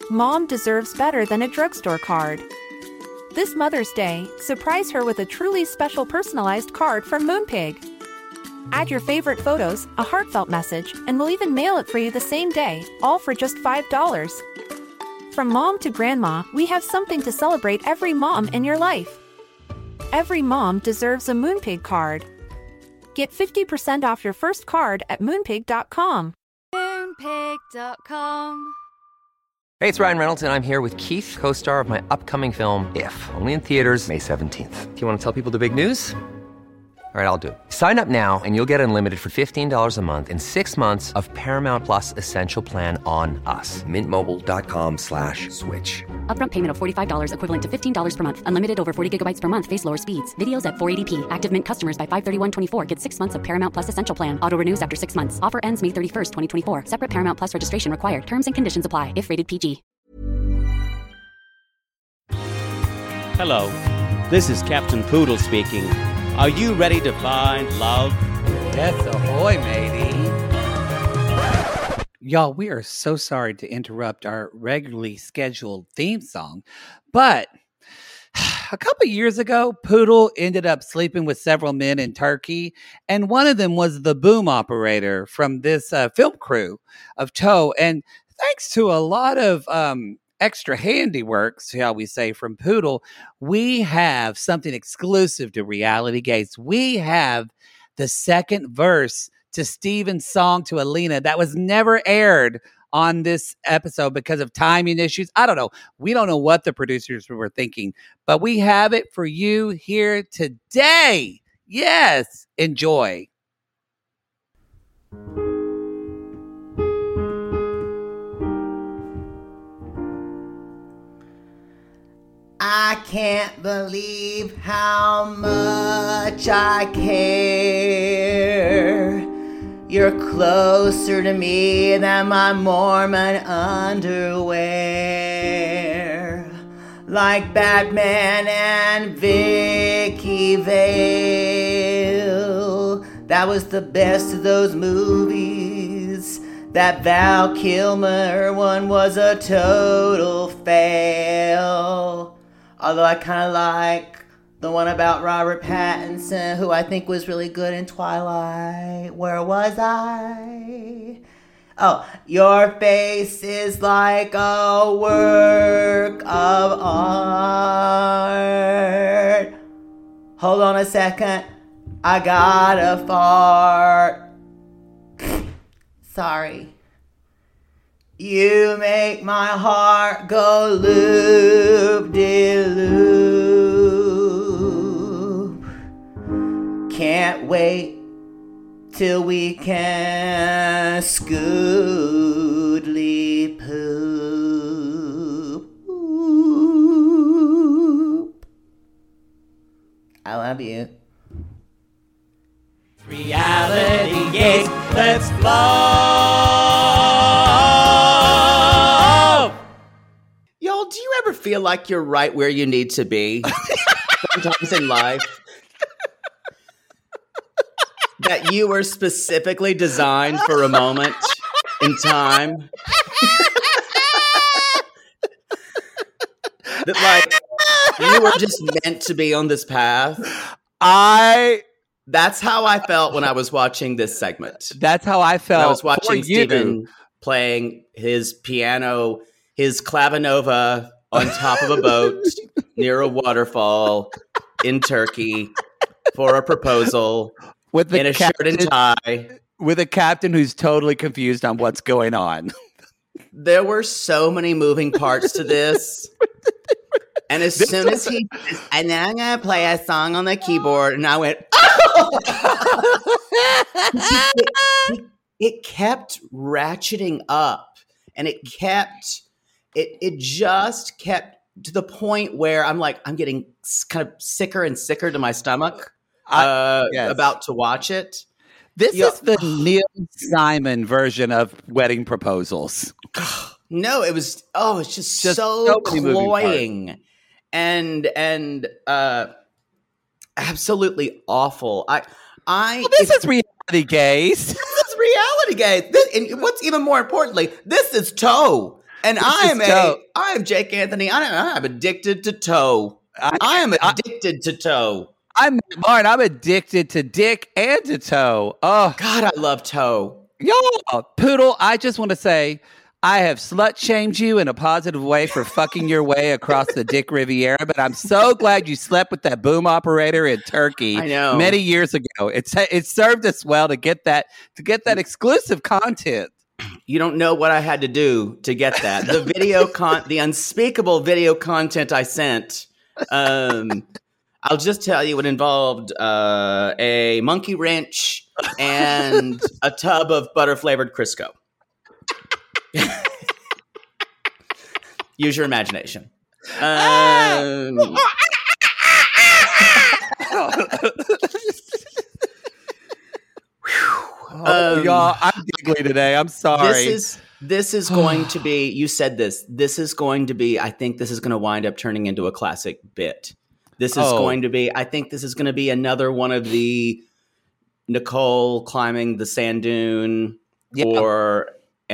Mom deserves better than a drugstore card. This Mother's Day, surprise her with a truly special personalized card from Moonpig. Add your favorite photos, a heartfelt message, and we'll even mail it for you the same day, all for just $5. From mom to grandma, we have something to celebrate every mom in your life. Every mom deserves a Moonpig card. Get 50% off your first card at moonpig.com. Moonpig.com. Hey, it's Ryan Reynolds, and I'm here with Keith, co-star of my upcoming film, If, only in theaters May 17th. Do you want to tell people the big news? All right, I'll do it. Sign up now and you'll get unlimited for $15 a month and 6 months of Paramount Plus Essential Plan on us. MintMobile.com/switch. Upfront payment of $45 equivalent to $15 per month. Unlimited over 40 gigabytes per month. Face lower speeds. Videos at 480p. Active Mint customers by 531.24 get 6 months of Paramount Plus Essential Plan. Auto renews after 6 months. Offer ends May 31st, 2024. Separate Paramount Plus registration required. Terms and conditions apply if rated PG. Hello, this is Captain Poodle speaking. Are you ready to find love? Yes, ahoy, matey. Y'all, we are so sorry to interrupt our regularly scheduled theme song, but a couple years ago, Poodle ended up sleeping with several men in Turkey, and one of them was the boom operator from this film crew of Toe. And thanks to a lot of extra handiwork, shall we say, from Poodle, we have something exclusive to Reality Gates. We have the second verse to Steven's song to Alina that was never aired on this episode because of timing issues. I don't know. We don't know what the producers were thinking, but we have it for you here today. Yes, enjoy. I can't believe how much I care. You're closer to me than my Mormon underwear. Like Batman and Vicky Vale. That was the best of those movies. That Val Kilmer one was a total fail. Although I kind of like the one about Robert Pattinson, who I think was really good in Twilight. Where was I? Oh, your face is like a work of art. Hold on a second. I gotta fart. Sorry. You make my heart go loop-de-loop. Can't wait till we can scootly poop. I love you. Reality Gates, let's flow. Y'all, do you ever feel like you're right where you need to be sometimes in life? That you were specifically designed for a moment in time? That like you were just meant to be on this path? That's how I felt when I was watching this segment. That's how I felt. I was watching Steven playing his piano, his clavinova on top of a boat near a waterfall in Turkey for a proposal in a shirt and tie. With a captain who's totally confused on what's going on. There were so many moving parts to this. And as soon as he says, and then I'm going to play a song on the keyboard, and I went, oh! It kept ratcheting up, and it just kept to the point where I'm like, I'm getting kind of sicker and sicker to my stomach about to watch it. This is the Neil Simon version of wedding proposals. No, it's just so cloying and absolutely awful. This is Reality Gaze. This is Reality Gaze. And what's even more importantly, this is Toe. And I am Jake Anthony. I'm addicted to toe. I am addicted to toe. I'm Martin. I'm addicted to dick and to toe. Oh, God, I love toe. Y'all, Poodle, I just want to say I have slut-shamed you in a positive way for fucking your way across the Dick Riviera, but I'm so glad you slept with that boom operator in Turkey many years ago. It served us well to get that exclusive content. You don't know what I had to do to get that. The the unspeakable video content I sent. I'll just tell you, it involved a monkey wrench and a tub of butter-flavored Crisco. Use your imagination. Y'all, I'm giggly today. I'm sorry. This is going to be, you said this. This is going to be, I think this is going to wind up turning into a classic bit. This is going to be, I think this is going to be another one of the Nicole climbing the sand dune or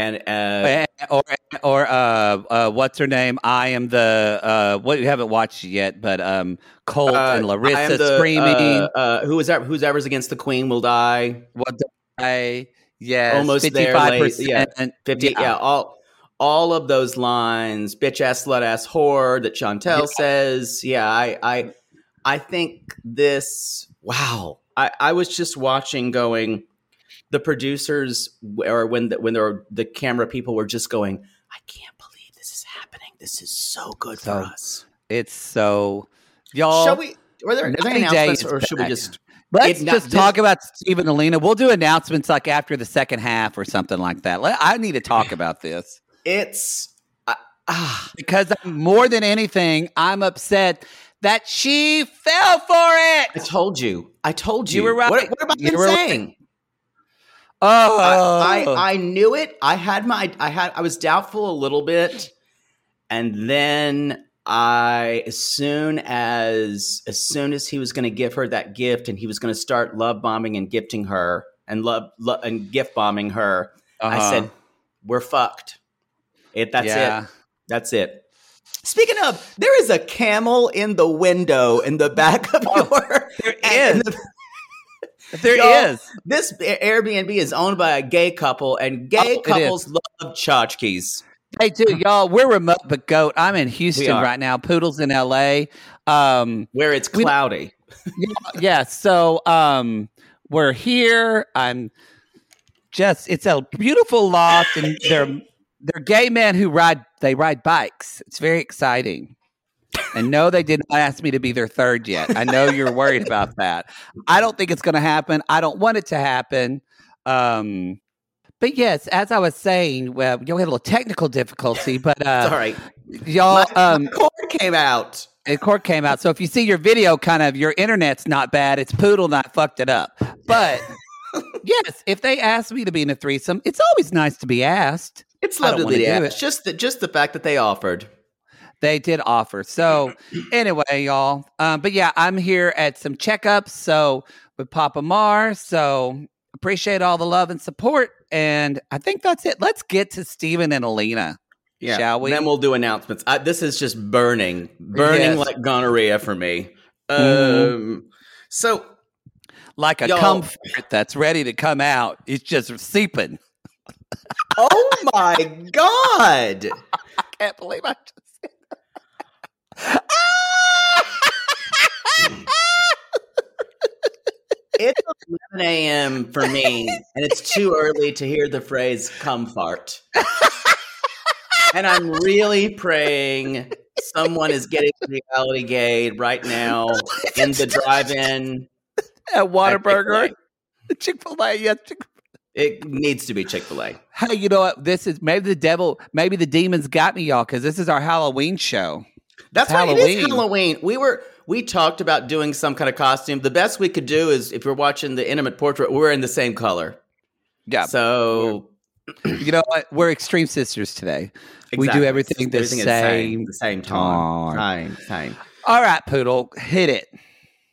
what's her name? I am the what you haven't watched yet, but Colt and Larissa screaming. Whoever's against the Queen will die. Will die. Yes, almost 55%. Yeah, 50. Yeah, all of those lines. Bitch ass, slut ass, whore that Chantel says. Yeah, I think this. Wow, I was just watching, going. The producers, or when the camera people were just going, I can't believe this is happening. This is so good for us. It's so, y'all. Shall we? Are there announcements, or should we just? Let's just talk about Steve and Alina. We'll do announcements like after the second half or something like that. I need to talk about this. It's because more than anything, I'm upset that she fell for it. I told you. You were right. What about you saying? Oh, I knew it. I was doubtful a little bit, and then as soon as he was going to give her that gift, and he was going to start love bombing and gifting her and and gift bombing her, I said, "We're fucked." That's it. Speaking of, there is a camel in the window in the back of your. There is. There is. This Airbnb is owned by a gay couple, and gay couples love tchotchkes. Hey, dude, y'all, we're remote but goat. I'm in Houston right now. Poodle's in LA. Where it's cloudy. So we're here. It's a beautiful loft, and they're gay men who ride bikes. It's very exciting. And no, they did not ask me to be their third yet. I know you're worried about that. I don't think it's going to happen. I don't want it to happen. But yes, as I was saying, well, you had a little technical difficulty, but all right, y'all. My cord came out. A cord came out. So if you see your video, your internet's not bad. It's Poodle not fucked it up. But yes, if they ask me to be in a threesome, it's always nice to be asked. It's lovely to be asked. Just the fact that they offered. They did offer. So anyway, y'all. But yeah, I'm here at some checkups. So with Papa Mar. So appreciate all the love and support. And I think that's it. Let's get to Steven and Alina. Yeah. Shall we? Then we'll do announcements. This is just burning like gonorrhea for me. So like a comfort that's ready to come out. It's just seeping. Oh my God. I can't believe I just said that. It's 11 a.m. for me, and it's too early to hear the phrase "cum fart." And I'm really praying someone is getting reality gate right now in the drive-in at Whataburger, Chick-fil-A. Yes, it needs to be Chick-fil-A. Hey, you know what? This is maybe the demons got me, y'all, because this is our Halloween show. That's right. It is Halloween. We talked about doing some kind of costume. The best we could do is, if you're watching the intimate portrait, we're in the same color. Yeah. So, you know what? We're extreme sisters today. Exactly. We do everything the same time. All right, Poodle, hit it.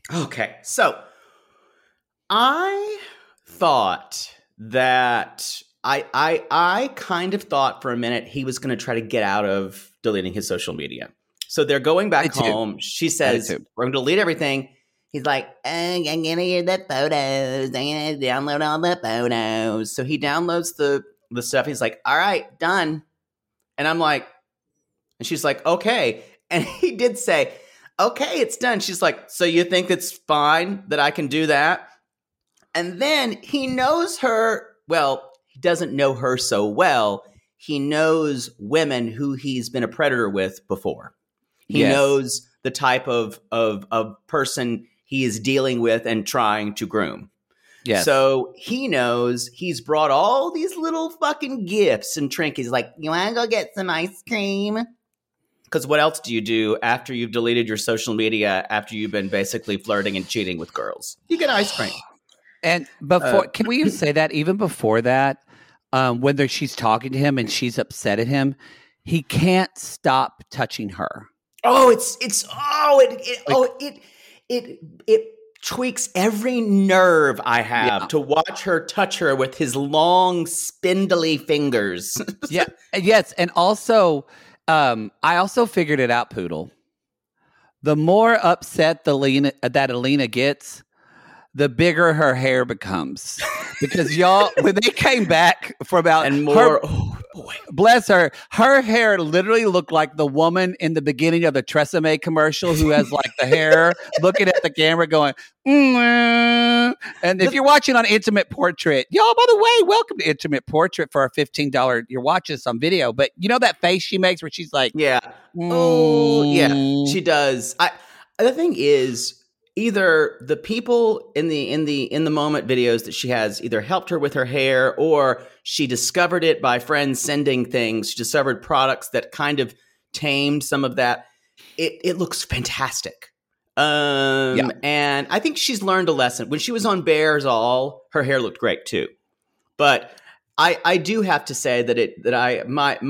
Okay. So, I thought that I kind of thought for a minute he was going to try to get out of deleting his social media. So they're going back home. She says, we're going to delete everything. He's like, I'm going to get the photos. I'm going to download all the photos. So he downloads the stuff. He's like, all right, done. And I'm like, and she's like, okay. And he did say, okay, it's done. She's like, so you think it's fine that I can do that? And then he knows her. Well, he doesn't know her so well. He knows women who he's been a predator with before. He knows the type of person he is dealing with and trying to groom. Yes. So he knows he's brought all these little fucking gifts and trinkets. Like, you want to go get some ice cream? Because what else do you do after you've deleted your social media, after you've been basically flirting and cheating with girls? You get ice cream. And before, can we even say that even before that, when she's talking to him and she's upset at him, he can't stop touching her. Oh, it tweaks every nerve I have to watch her touch her with his long, spindly fingers. Yes, and also, I also figured it out, Poodle. The more upset that Alina gets, the bigger her hair becomes. Because y'all, when they came back for about and more, oh boy, bless her, her hair literally looked like the woman in the beginning of the Tresemme commercial who has like the hair looking at the camera going, and if you're watching on Intimate Portrait, y'all, by the way, welcome to Intimate Portrait for our $15. You're watching this on video, but you know that face she makes where she's like, oh yeah, she does. The thing is, either the people in the moment videos that she has either helped her with her hair, or she discovered it by friends sending things. She discovered products that kind of tamed some of that. It looks fantastic. And I think she's learned a lesson. When she was on Bears All, her hair looked great too. But I do have to say that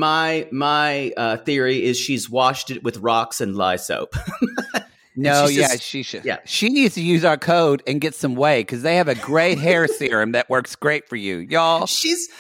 my theory is she's washed it with rocks and lye soap. No, she should. Yeah. She needs to use our code and get some whey because they have a great hair serum that works great for you, y'all. She's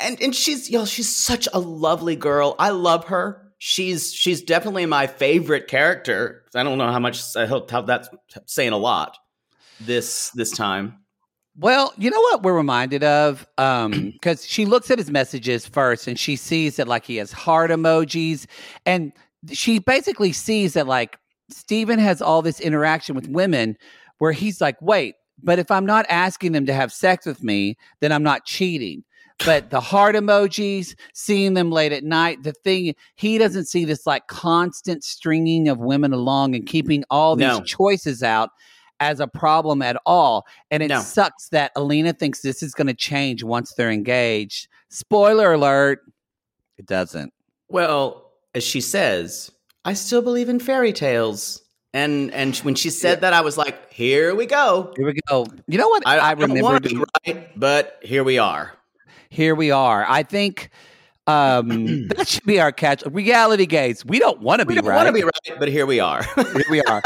such a lovely girl. I love her. She's definitely my favorite character. I don't know how much how that's saying a lot this time. Well, you know what we're reminded of? Because she looks at his messages first and she sees that like he has heart emojis, and she basically sees that like Steven has all this interaction with women where he's like, wait, but if I'm not asking them to have sex with me, then I'm not cheating. But the heart emojis, seeing them late at night, the thing, he doesn't see this like constant stringing of women along and keeping all these choices out as a problem at all. And it sucks that Alina thinks this is going to change once they're engaged. Spoiler alert, it doesn't. Well, as she says, I still believe in fairy tales. And when she said that, I was like, here we go. Here we go. You know what? I remember want to be right, but here we are. Here we are. I think that should be our catch. Reality gaze. We don't want to be right. We don't want to be right, but here we are. Here we are.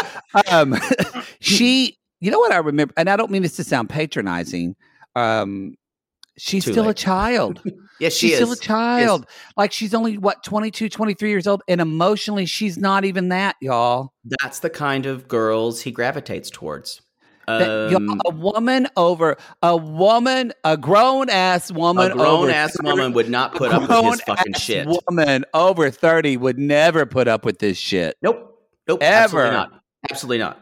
You know what I remember? And I don't mean this to sound patronizing. She's still a child. Yes, she's still a child. Like she's only 22, 23 years old, and emotionally she's not even that, y'all. That's the kind of girls he gravitates towards. A grown ass woman would not put up with his fucking shit. A woman over 30 would never put up with this shit. Nope. Ever. Absolutely not.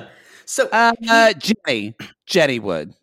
Jenny would.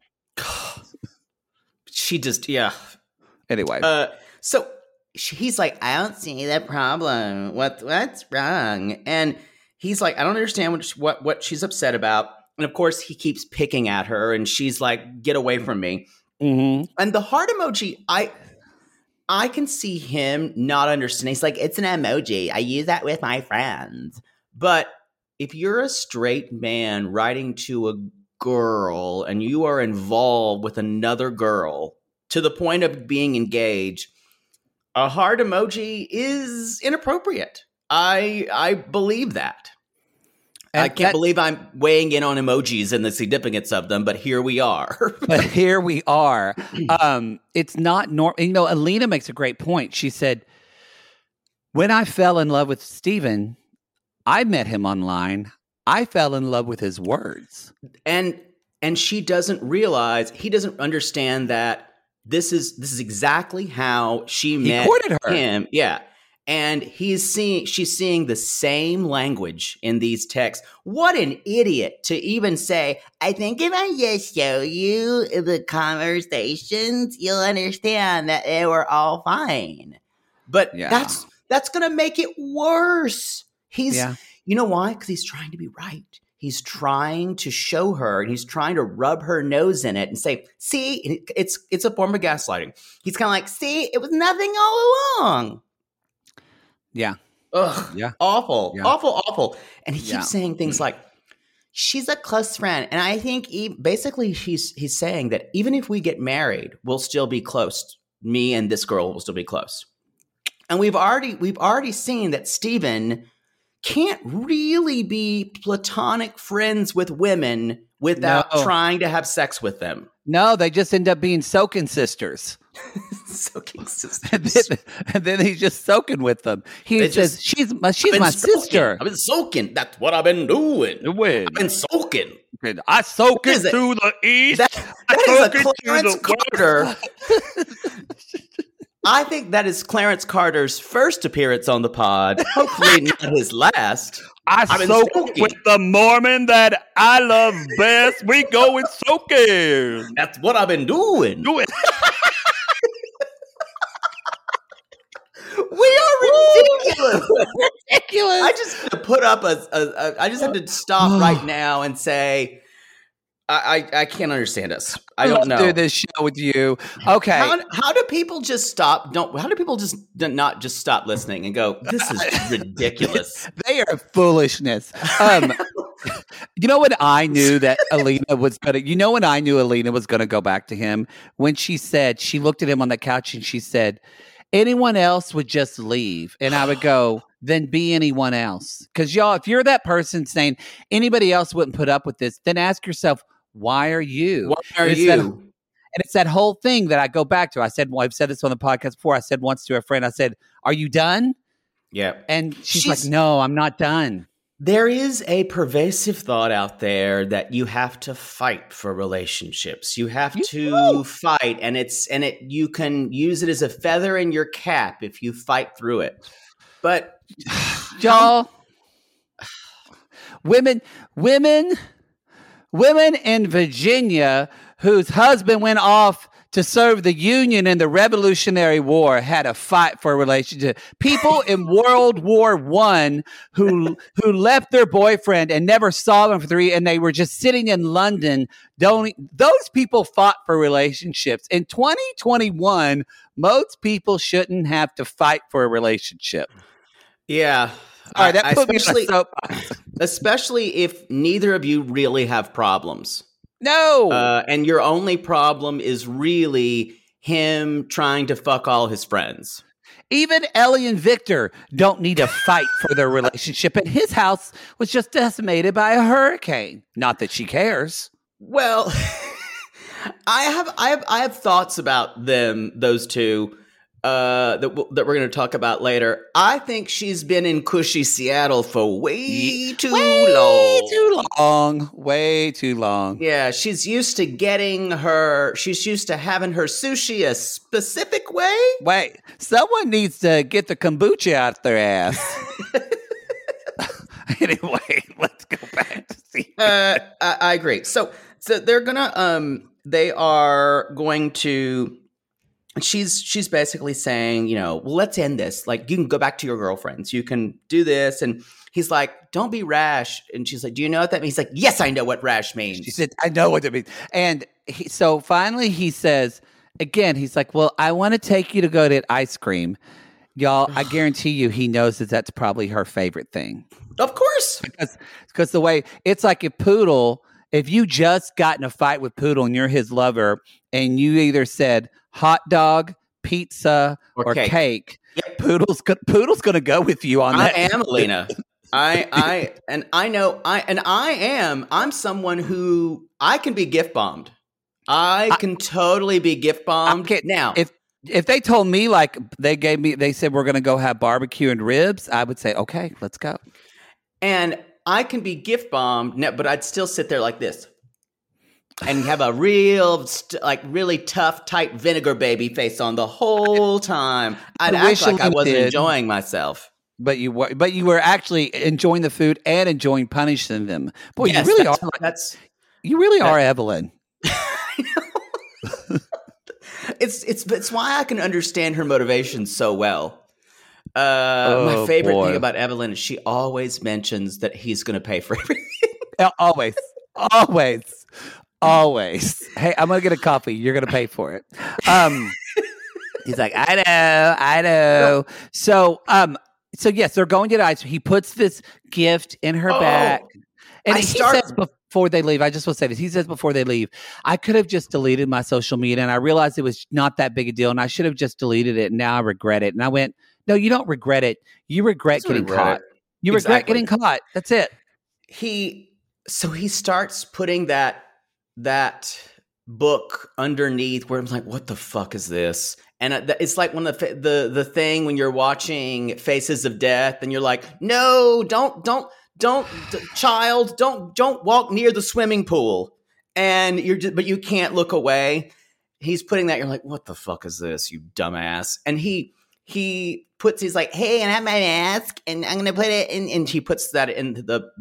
She just, Anyway. So he's like, I don't see the problem. What's wrong? And he's like, I don't understand what she's upset about. And of course, he keeps picking at her, and she's like, get away from me. Mm-hmm. And the heart emoji, I can see him not understanding. He's like, it's an emoji. I use that with my friends. But if you're a straight man writing to a girl and you are involved with another girl to the point of being engaged, a heart emoji is inappropriate. I believe that. And I can't believe I'm weighing in on emojis and the significance of them, but here we are. But here we are. It's not normal. You know, Alina makes a great point. She said, when I fell in love with Steven, I met him online. I fell in love with his words. And she doesn't realize, he doesn't understand that this is exactly how she met courted her. him. Yeah. And she's seeing the same language in these texts. What an idiot to even say, I think if I just show you the conversations, you'll understand that they were all fine. But that's going to make it worse. You know why? Because he's trying to be right. He's trying to show her, and he's trying to rub her nose in it and say, see, it's a form of gaslighting. He's kind of like, see, it was nothing all along. Yeah. Ugh. Yeah. Awful. Yeah. Awful. And he keeps saying things like, she's a close friend. And I think basically he's saying that even if we get married, we'll still be close. Me and this girl will still be close. And we've already seen that Steven can't really be platonic friends with women without trying to have sex with them. No, they just end up being soaking sisters. Soaking sisters. And then he's just soaking with them. He says, she's my sister. I've been soaking. That's what I've been doing. I've been soaking. I soak it to the east. That is a Clarence Carter. I think that is Clarence Carter's first appearance on the pod. Hopefully not his last. I soak with the Mormon that I love best. We go and soaking. That's what I've been doing. We are ridiculous. Ridiculous. I just have to put up I just have to stop right now and say, I can't understand us. I don't know. Do this show with you. Okay. How do people just stop? How do people just not just stop listening and go, this is ridiculous? They are foolishness. You know when I knew that Alina was gonna? You know when I knew Alina was gonna go back to him? When she said, she looked at him on the couch and she said, anyone else would just leave. And I would go, then be anyone else. Because y'all, if you're that person saying anybody else wouldn't put up with this, then ask yourself, why are you? Why are you? And it's that whole thing that I go back to. I said, well, I've said this on the podcast before. I said once to a friend, I said, are you done? Yeah. And she's like, no, I'm not done. There is a pervasive thought out there that you have to fight for relationships. You have to fight, and you can use it as a feather in your cap if you fight through it. But y'all, women in Virginia whose husband went off to serve the Union in the Revolutionary War had a fight for a relationship. People in World War I who left their boyfriend and never saw them for 3, and they were just sitting in London. Those people fought for relationships. In 2021, most people shouldn't have to fight for a relationship. Yeah. All right, that put me on a soapbox. Especially if neither of you really have problems. No. And your only problem is really him trying to fuck all his friends. Even Ellie and Victor don't need to fight for their relationship, and his house was just decimated by a hurricane. Not that she cares. Well, I have thoughts about those two. That we're going to talk about later. I think she's been in cushy Seattle for way too long. Way too long. Yeah, she's used to having her sushi a specific way. Wait, someone needs to get the kombucha out their ass. Anyway, let's go back to see. I agree. So they are going to. She's basically saying, well, let's end this. Like, you can go back to your girlfriends. You can do this. And he's like, don't be rash. And she's like, do you know what that means? He's like, yes, I know what rash means. She said, I know what it means. And so finally he says, again, he's like, well, I want to take you to go get ice cream. Y'all, I guarantee you he knows that's probably her favorite thing. Of course. Because the way, it's like if you just got in a fight with Poodle and you're his lover and you either said hot dog, pizza, or cake. Yep. Poodle's going to go with you on that. I am, Alina. I'm someone who I can be gift bombed. I can totally be gift bombed. Now, if they told me, like, they said we're going to go have barbecue and ribs, I would say, okay, let's go. And I can be gift bombed, but I'd still sit there like this and have a real, really tough, tight vinegar baby face on the whole time. I'd act like I wasn't enjoying myself. But you were actually enjoying the food and enjoying punishing them. Boy, yes, you really are Evelyn. It's why I can understand her motivation so well. My favorite thing about Evelyn is she always mentions that he's going to pay for everything. Always. Hey, I'm going to get a coffee. You're going to pay for it. He's like, I know. So yes, they're going to the ice. He puts this gift in her bag. And he says before they leave, I just will say this. He says before they leave, I could have just deleted my social media, and I realized it was not that big a deal, and I should have just deleted it, and now I regret it. And I went, no, you don't regret it. You regret getting caught. You regret getting caught. That's it. He starts putting that book underneath where I'm like, what the fuck is this? And it's like one of the thing when you're watching Faces of Death, and you're like, no, don't, child, don't walk near the swimming pool. And but you can't look away. He's putting that. You're like, what the fuck is this, you dumbass? And he's like, hey, and I have my mask, and I'm gonna put it in. And he puts that in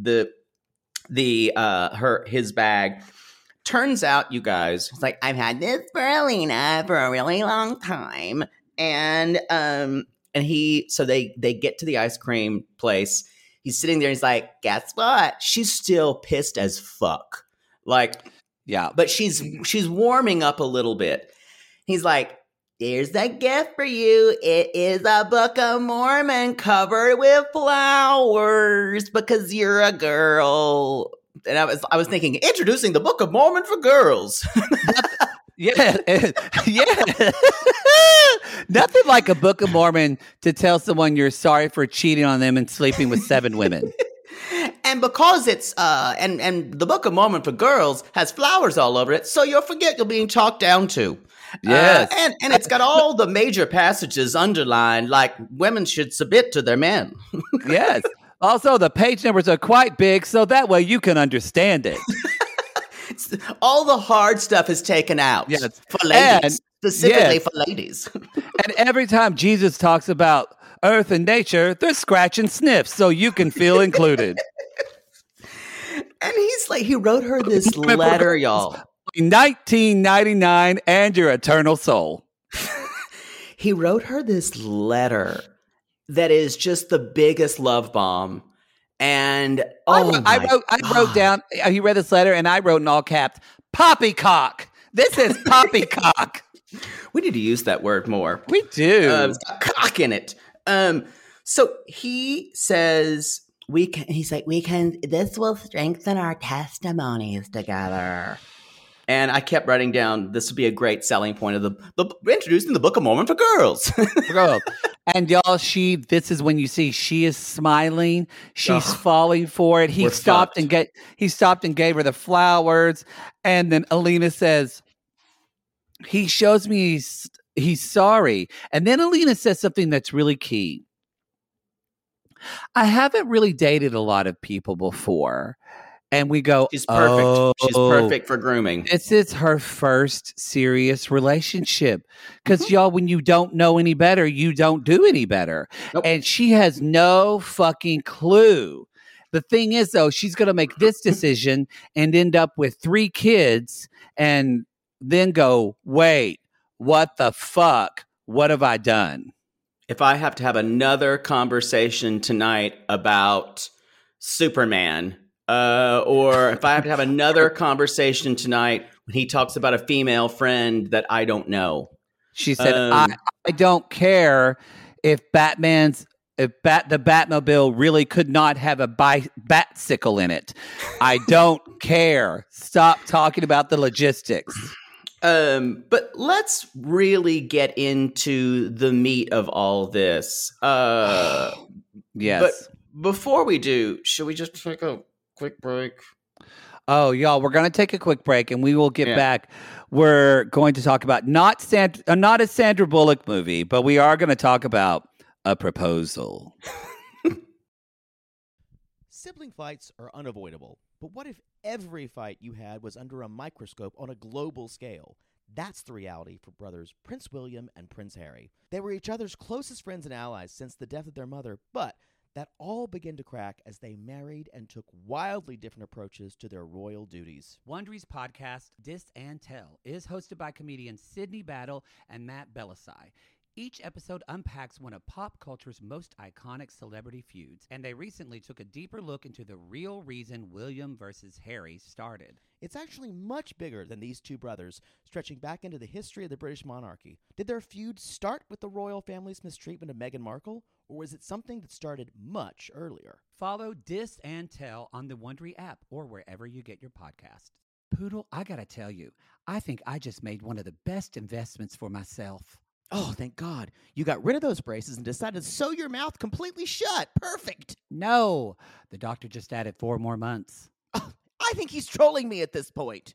his bag. Turns out, you guys, it's like, I've had this for Alina for a really long time. And they get to the ice cream place. He's sitting there and he's like, guess what? She's still pissed as fuck. Like, yeah, but she's warming up a little bit. He's like, here's a gift for you. It is a Book of Mormon covered with flowers because you're a girl. And I was thinking, introducing the Book of Mormon for girls. Yeah. Nothing like a Book of Mormon to tell someone you're sorry for cheating on them and sleeping with 7 women. And because it's and the Book of Mormon for girls has flowers all over it, so you'll forget you're being talked down to. Yes. And it's got all the major passages underlined, like women should submit to their men. Yes. Also, the page numbers are quite big, so that way you can understand it. All the hard stuff is taken out for ladies, specifically for ladies. And every time Jesus talks about earth and nature, they're scratch and sniff, so you can feel included. And he's like, he wrote her this letter, y'all. 1999 and your eternal soul. He wrote her this letter that is just the biggest love bomb. And I wrote down, he read this letter and I wrote in all caps, poppycock. This is poppycock. We need to use that word more. We do. It's got cock in it. So he says, this will strengthen our testimonies together. And I kept writing down, this would be a great selling point of the introducing the Book of Mormon for girls. And y'all, this is when you see she is smiling. She's falling for it. He stopped and gave her the flowers. And then Alina says, he shows me he's sorry. And then Alina says something that's really key. I haven't really dated a lot of people before. And we go, she's perfect. She's perfect for grooming. This is her first serious relationship. Because y'all, when you don't know any better, you don't do any better. Nope. And she has no fucking clue. The thing is, though, she's going to make this decision and end up with 3 kids and then go, wait, what the fuck? What have I done? If I have to have another conversation tonight about Superman, or if I have to have another conversation tonight when he talks about a female friend that I don't know. She said, I don't care if the Batmobile really could not have a bat-sickle in it. I don't care. Stop talking about the logistics. But let's really get into the meat of all this. Yes. Before we do, should we just take a quick break? Oh, y'all, we're going to take a quick break and we will get back. We're going to talk about not a Sandra Bullock movie, but we are going to talk about A Proposal. Sibling fights are unavoidable, but what if every fight you had was under a microscope on a global scale? That's the reality for brothers Prince William and Prince Harry. They were each other's closest friends and allies since the death of their mother, but that all began to crack as they married and took wildly different approaches to their royal duties. Wondery's podcast, Dis and Tell, is hosted by comedians Sydney Battle and Matt Belisai. Each episode unpacks one of pop culture's most iconic celebrity feuds, and they recently took a deeper look into the real reason William versus Harry started. It's actually much bigger than these two brothers, stretching back into the history of the British monarchy. Did their feud start with the royal family's mistreatment of Meghan Markle, or was it something that started much earlier? Follow Dis and Tell on the Wondery app or wherever you get your podcasts. Poodle, I gotta tell you, I think I just made one of the best investments for myself. Oh, thank God. You got rid of those braces and decided to sew your mouth completely shut. Perfect. No, the doctor just added 4 more months. Oh, I think he's trolling me at this point.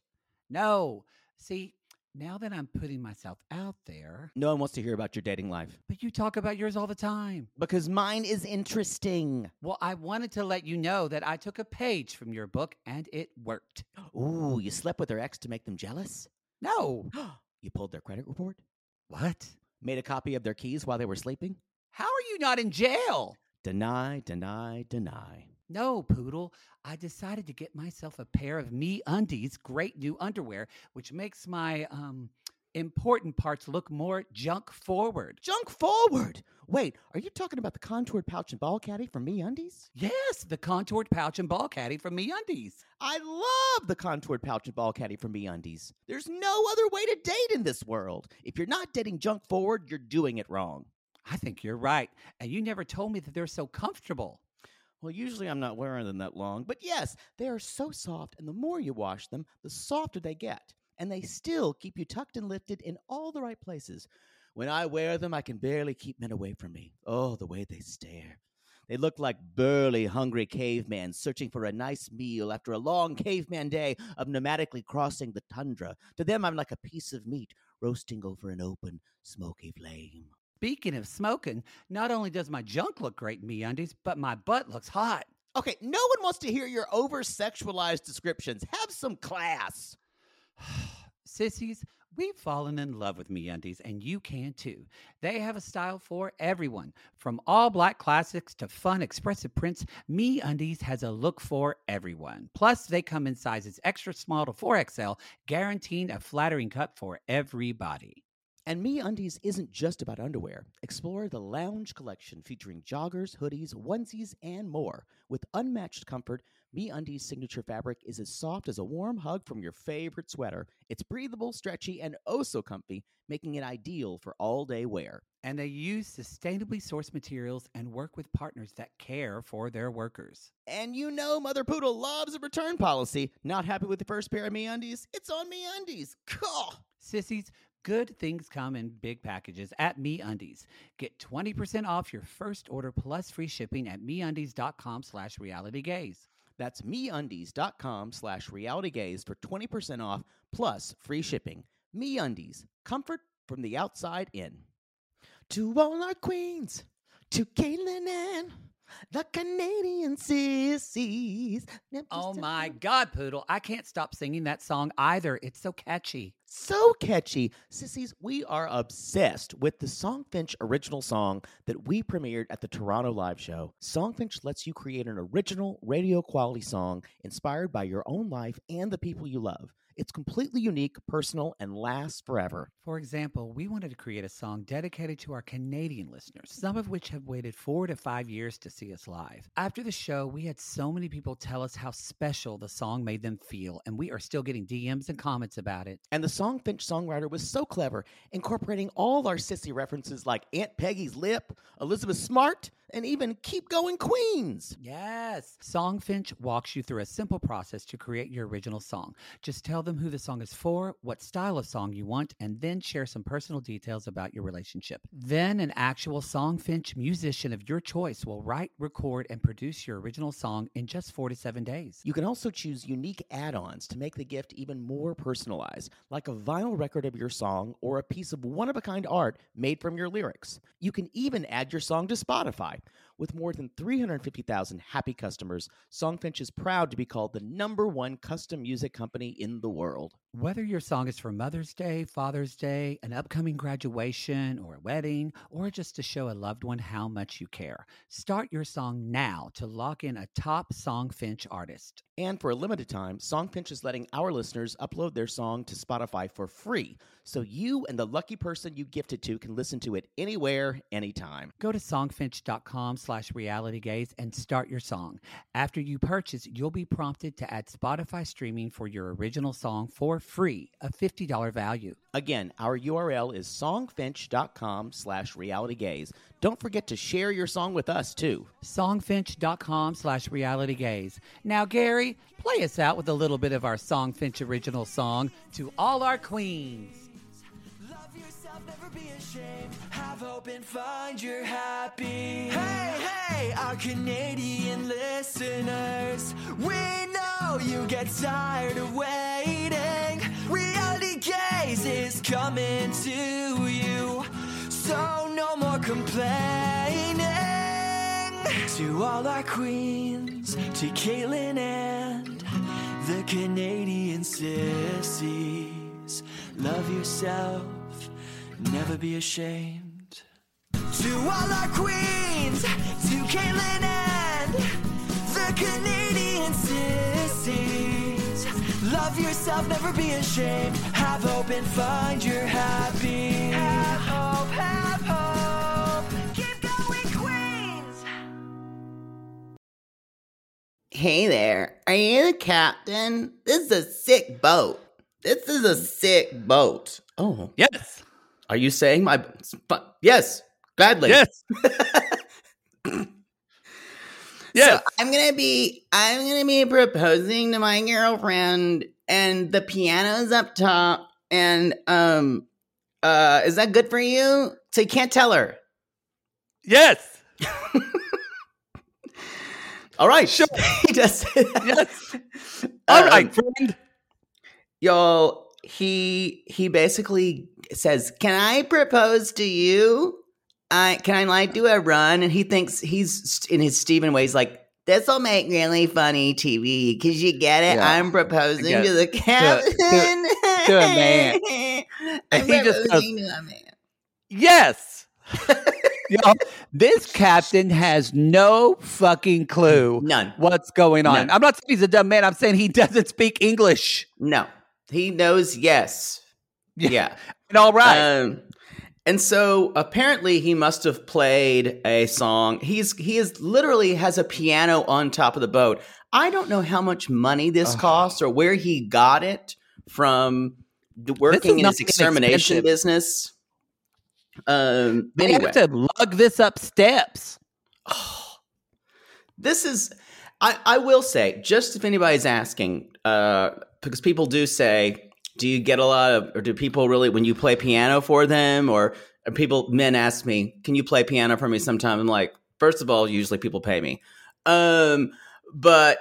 No. See, now that I'm putting myself out there... No one wants to hear about your dating life. But you talk about yours all the time. Because mine is interesting. Well, I wanted to let you know that I took a page from your book and it worked. Ooh, you slept with their ex to make them jealous? No. You pulled their credit report? What? Made a copy of their keys while they were sleeping? How are you not in jail? Deny, deny, deny. No, Poodle. I decided to get myself a pair of MeUndies great new underwear, which makes my important parts look more junk forward. Junk forward? Wait, are you talking about the contoured pouch and ball caddy from MeUndies? Yes, the contoured pouch and ball caddy from MeUndies. I love the contoured pouch and ball caddy from MeUndies. There's no other way to date in this world. If you're not dating junk forward, you're doing it wrong. I think you're right. And you never told me that they're so comfortable. Well, usually I'm not wearing them that long. But yes, they are so soft, and the more you wash them, the softer they get. And they still keep you tucked and lifted in all the right places. When I wear them, I can barely keep men away from me. Oh, the way they stare. They look like burly, hungry cavemen searching for a nice meal after a long caveman day of nomadically crossing the tundra. To them, I'm like a piece of meat roasting over an open, smoky flame. Speaking of smoking, not only does my junk look great in MeUndies, but my butt looks hot. Okay, no one wants to hear your over-sexualized descriptions. Have some class. Sissies, we've fallen in love with MeUndies, and you can too. They have a style for everyone. From all black classics to fun, expressive prints, MeUndies has a look for everyone. Plus, they come in sizes extra small to 4XL, guaranteeing a flattering cut for everybody. And MeUndies isn't just about underwear. Explore the Lounge collection featuring joggers, hoodies, onesies, and more. With unmatched comfort, MeUndies' signature fabric is as soft as a warm hug from your favorite sweater. It's breathable, stretchy, and oh so comfy, making it ideal for all-day wear. And they use sustainably sourced materials and work with partners that care for their workers. And you know Mother Poodle loves a return policy. Not happy with the first pair of MeUndies? It's on MeUndies. Cool. Sissies, good things come in big packages at MeUndies. Get 20% off your first order plus free shipping at MeUndies.com/realitygaze. That's MeUndies.com/realitygaze for 20% off plus free shipping. MeUndies, comfort from the outside in. To all our queens, to Caitlin and the Canadian sissies. Oh my God, Poodle. I can't stop singing that song either. It's so catchy. So catchy. Sissies, we are obsessed with the Songfinch original song that we premiered at the Toronto Live Show. Songfinch lets you create an original radio quality song inspired by your own life and the people you love. It's completely unique, personal, and lasts forever. For example, we wanted to create a song dedicated to our Canadian listeners, some of which have waited 4 to 5 years to see us live. After the show, we had so many people tell us how special the song made them feel, and we are still getting DMs and comments about it. And the Songfinch songwriter was so clever, incorporating all our sissy references like Aunt Peggy's lip, Elizabeth Smart, and even Keep Going Queens. Yes. Songfinch walks you through a simple process to create your original song. Just tell them who the song is for, what style of song you want, and then share some personal details about your relationship. Then an actual Songfinch musician of your choice will write, record, and produce your original song in just 4 to 7 days. You can also choose unique add-ons to make the gift even more personalized, like a vinyl record of your song or a piece of one-of-a-kind art made from your lyrics. You can even add your song to Spotify. With more than 350,000 happy customers, Songfinch is proud to be called the #1 custom music company in the world. Whether your song is for Mother's Day, Father's Day, an upcoming graduation, or a wedding, or just to show a loved one how much you care, start your song now to lock in a top Songfinch artist. And for a limited time, Songfinch is letting our listeners upload their song to Spotify for free, so you and the lucky person you gift it to can listen to it anywhere, anytime. Go to songfinch.com/realitygaze and start your song. After you purchase, you'll be prompted to add Spotify streaming for your original song for free, a $50 value. Again, our URL is songfinch.com/realitygaze. Don't forget to share your song with us, too. Songfinch.com/realitygaze. Now, Gary, play us out with a little bit of our Songfinch original song, To All Our Queens. Love yourself, never be ashamed. Have hope and find your happy. Hey, hey, our Canadian listeners. We know you get tired of waiting. Reality Gaze is coming to you. So no more complaining. To all our queens, to Caitlin and the Canadian sissies. Love yourself, never be ashamed. To all our queens, to Caitlin and the Canadian sissies. Love yourself, never be ashamed. Have hope and find your happy. Have hope, have hope. Keep going, Queens. Hey there, are you the captain? This is a sick boat. This is a sick boat. Oh. Yes. Are you saying my... Yes, gladly. Yes. Yes. So I'm gonna be proposing to my girlfriend, and the piano's up top, and is that good for you? So you can't tell her. Yes. All right. Sure. He does say that. Yes. All right, friend. Y'all, he basically says, "Can I propose to you? Can I like do a run?" And he thinks he's in his Stephen way. He's like, "This will make really funny TV because you get it. Yeah. I'm proposing to the captain to a man." I'm He just proposing to a man. Yes. This captain has no fucking clue. None. What's going on. None. I'm not saying he's a dumb man. I'm saying he doesn't speak English. No, he knows. Yes, yeah. And all right. And so apparently he must have played a song. He is literally has a piano on top of the boat. I don't know how much money this costs or where he got it from working in his extermination business. They Anyway, have to lug this up steps. this is. I will say, just if anybody's asking, because people do say, do you get a lot of, or do people really, when you play piano for them, or men ask me, can you play piano for me sometime? I'm like, first of all, usually people pay me. But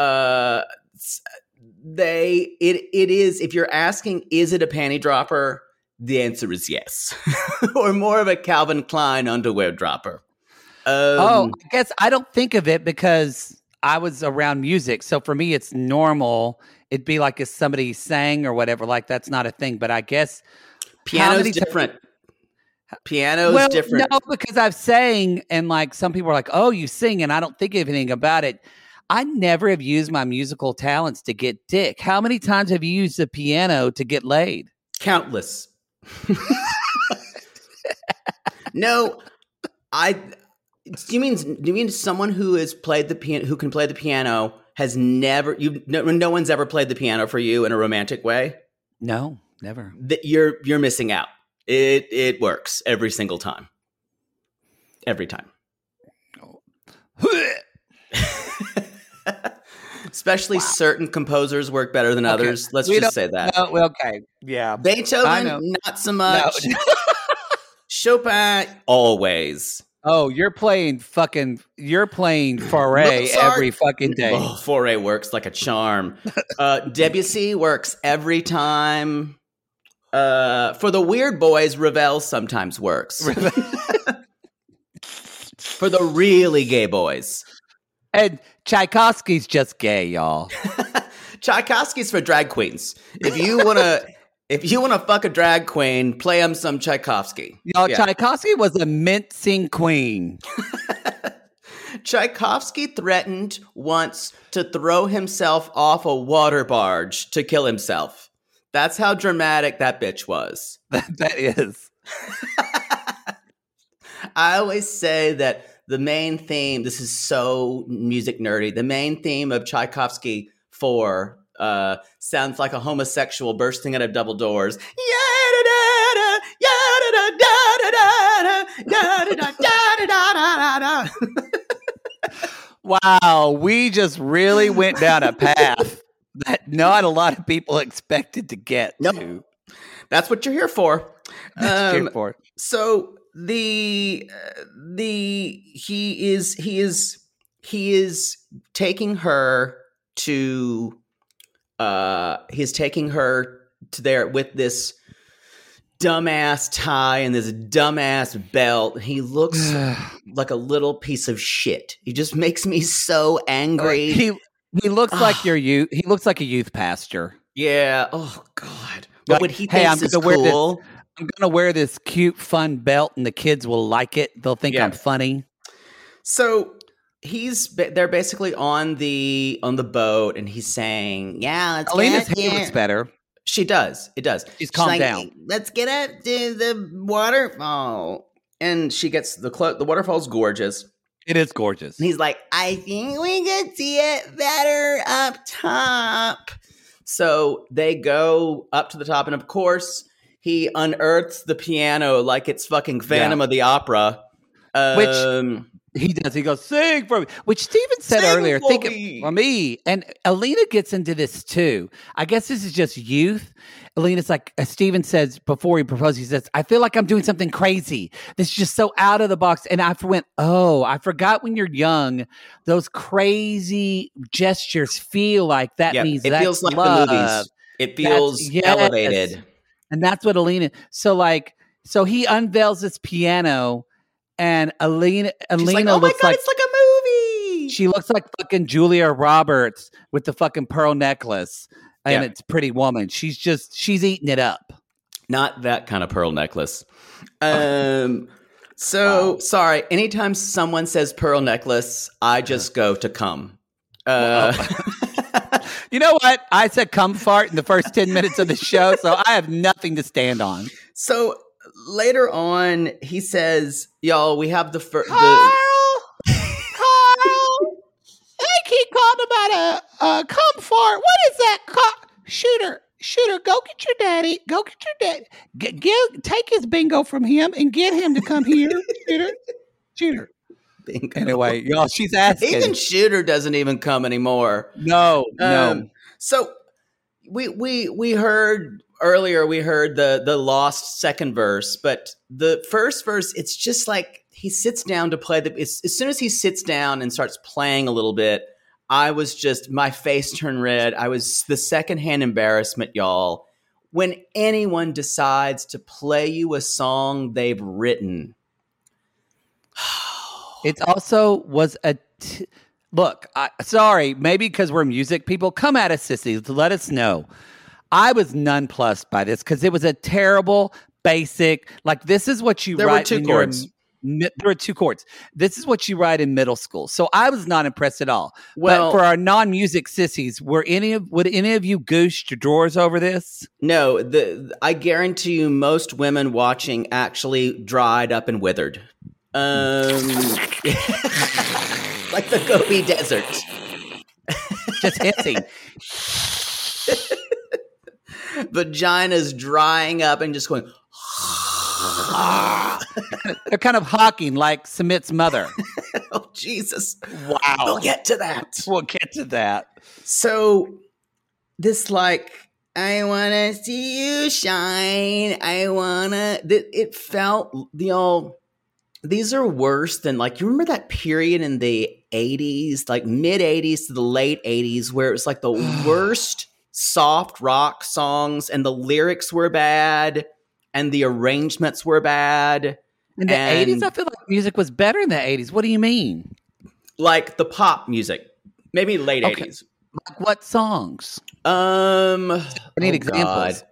it is, if you're asking, is it a panty dropper? The answer is yes. Or more of a Calvin Klein underwear dropper. I guess I don't think of it because I was around music. So for me, it's normal. It'd be like if somebody sang or whatever, like that's not a thing. But I guess piano's different. Piano's different. No, because I've sang and like some people are like, oh, you sing, and I don't think of anything about it. I never have used my musical talents to get dick. How many times have you used the piano to get laid? Countless. No, do you mean someone who has played the piano, who can play the piano, has never, no one's ever played the piano for you in a romantic way? No, never. You're missing out. It works every single time. Every time. Especially certain composers work better than others. Let's just say that. Okay. Yeah. Beethoven, not so much. No. Chopin, always. Oh, you're playing Fauré every fucking day. Oh, Fauré works like a charm. Debussy works every time. For the weird boys, Ravel sometimes works. For the really gay boys. And Tchaikovsky's just gay, y'all. Tchaikovsky's for drag queens. If you wanna fuck a drag queen, play him some Tchaikovsky. Y'all, yeah. Tchaikovsky was a mincing queen. Tchaikovsky threatened once to throw himself off a water barge to kill himself. That's how dramatic that bitch was. That is. I always say that the main theme, this is so music nerdy, the main theme of Tchaikovsky 4 sounds like a homosexual bursting out of double doors. Wow, we just really went down a path that not a lot of people expected to get to. That's what you're here for. That's what you're here for. So he is taking her to there with this dumbass tie and this dumbass belt. He looks like a little piece of shit. He just makes me so angry. He looks like your youth. He looks like a youth pastor. Yeah. Oh God. What would he think is cool? I'm going to wear this cute, fun belt, and the kids will like it. They'll think I'm funny. So they're basically on the boat, and he's saying, "Yeah, Alina's hair looks better. She does. It does. She's calmed down. Let's get up to the waterfall." And she gets the waterfall's gorgeous. It is gorgeous. And he's like, "I think we could see it better up top." So they go up to the top, and of course, he unearths the piano like it's fucking Phantom of the Opera. Which he does. He goes, "Sing for me," which Steven said earlier. Think for me. And Alina gets into this too. I guess this is just youth. Alina's like, Steven says before he proposed, he says, "I feel like I'm doing something crazy. This is just so out of the box." And I went, "Oh, I forgot when you're young, those crazy gestures feel like that means it feels like love. The movies. It feels elevated." And that's what Alina. So he unveils this piano, and Alina like, "Oh my God, it's like a movie." She looks like fucking Julia Roberts with the fucking pearl necklace, and it's Pretty Woman. She's eating it up. Not that kind of pearl necklace. Sorry. Anytime someone says pearl necklace, I just go to cum. You know what? I said cum fart in the first 10 minutes of the show, so I have nothing to stand on. So later on, he says, "Y'all, we have the Carl! They keep calling about a cum fart. What is that? Shooter, go get your daddy. Go get your daddy. Take his bingo from him and get him to come here. Shooter. Bingo. Anyway, y'all, she's asking. Even Shooter doesn't even come anymore. No. So we heard earlier. We heard the lost second verse, but the first verse, it's just like he sits down to play as soon as he sits down and starts playing a little bit, my face turned red. I was the secondhand embarrassment, y'all. When anyone decides to play you a song they've written. It also was look, sorry, maybe because we're music people, come at us, sissies, let us know. I was nonplussed by this because it was a terrible, basic, like this is what you write. There were two chords. There were two chords. This is what you write in middle school. So I was not impressed at all. Well, but for our non-music sissies, would any of you goose your drawers over this? No, I guarantee you most women watching actually dried up and withered. Like the Gobi Desert. Just hissing. Vagina's drying up and just going. They're kind of hawking like Submit's mother. Oh, Jesus. Wow. We'll get to that. We'll get to that. So this I want to see you shine. It felt, these are worse than you remember that period in the 80s, mid 80s to the late 80s where it was the worst soft rock songs and the lyrics were bad and the arrangements were bad. In the 80s, I feel like music was better in the 80s. What do you mean? The pop music, maybe late 80s. Like what songs? I need examples.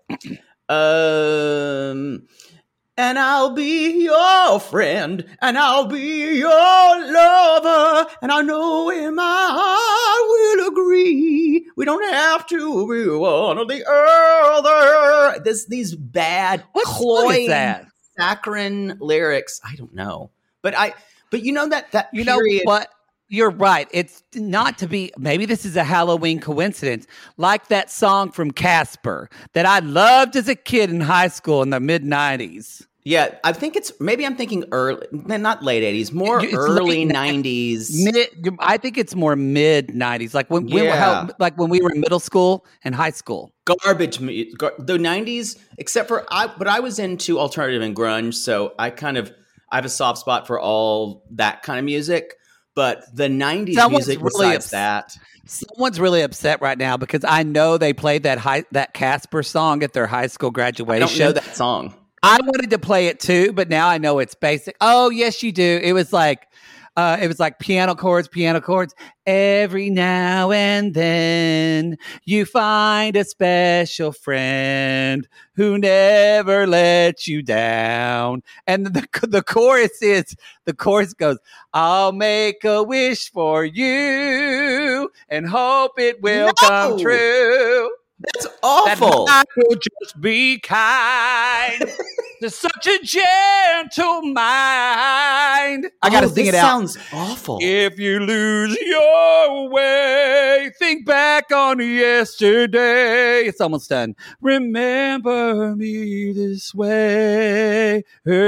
And I'll be your friend, and I'll be your lover, and I know in my heart we'll agree. We don't have to be one or the other. These bad, cloying, saccharine lyrics. I don't know, but you know that you period. know what? You're right. It's not to be, maybe this is a Halloween coincidence, like that song from Casper that I loved as a kid in high school in the mid-90s. Yeah, I think I'm thinking early, not late 80s, more early 90s. I think it's more mid-90s, like when we were in middle school and high school. Garbage, the 90s, except for, but I was into alternative and grunge, so I have a soft spot for all that kind of music. But the 90s music besides that. Someone's really upset right now because I know they played that Casper song at their high school graduation. I don't know that song. I wanted to play it too, but now I know it's basic. Oh, yes, you do. It was like piano chords. Every now and then you find a special friend who never lets you down. And the chorus goes, I'll make a wish for you and hope it will come true. That's awful. That I will just be kind to such a gentle mind. I got to sing it out. Sounds awful. If you lose your way, think back on yesterday. It's almost done. Remember me this way.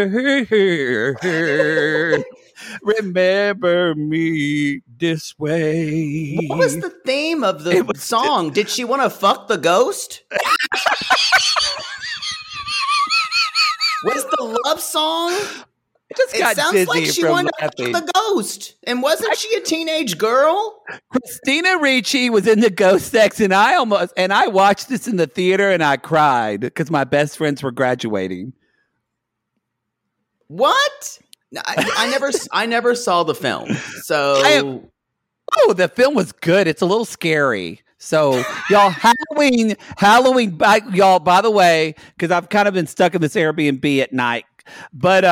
Remember me this way. What was the theme of the song? Did she want to fuck the ghost? What's the love song? It sounds like she wanted to fuck the ghost. And wasn't she a teenage girl? Christina Ricci was in the ghost sex, and I watched this in the theater and I cried because my best friends were graduating. What? I never saw the film. So the film was good. It's a little scary. So y'all, Halloween, y'all, by the way, because I've kind of been stuck in this Airbnb at night. But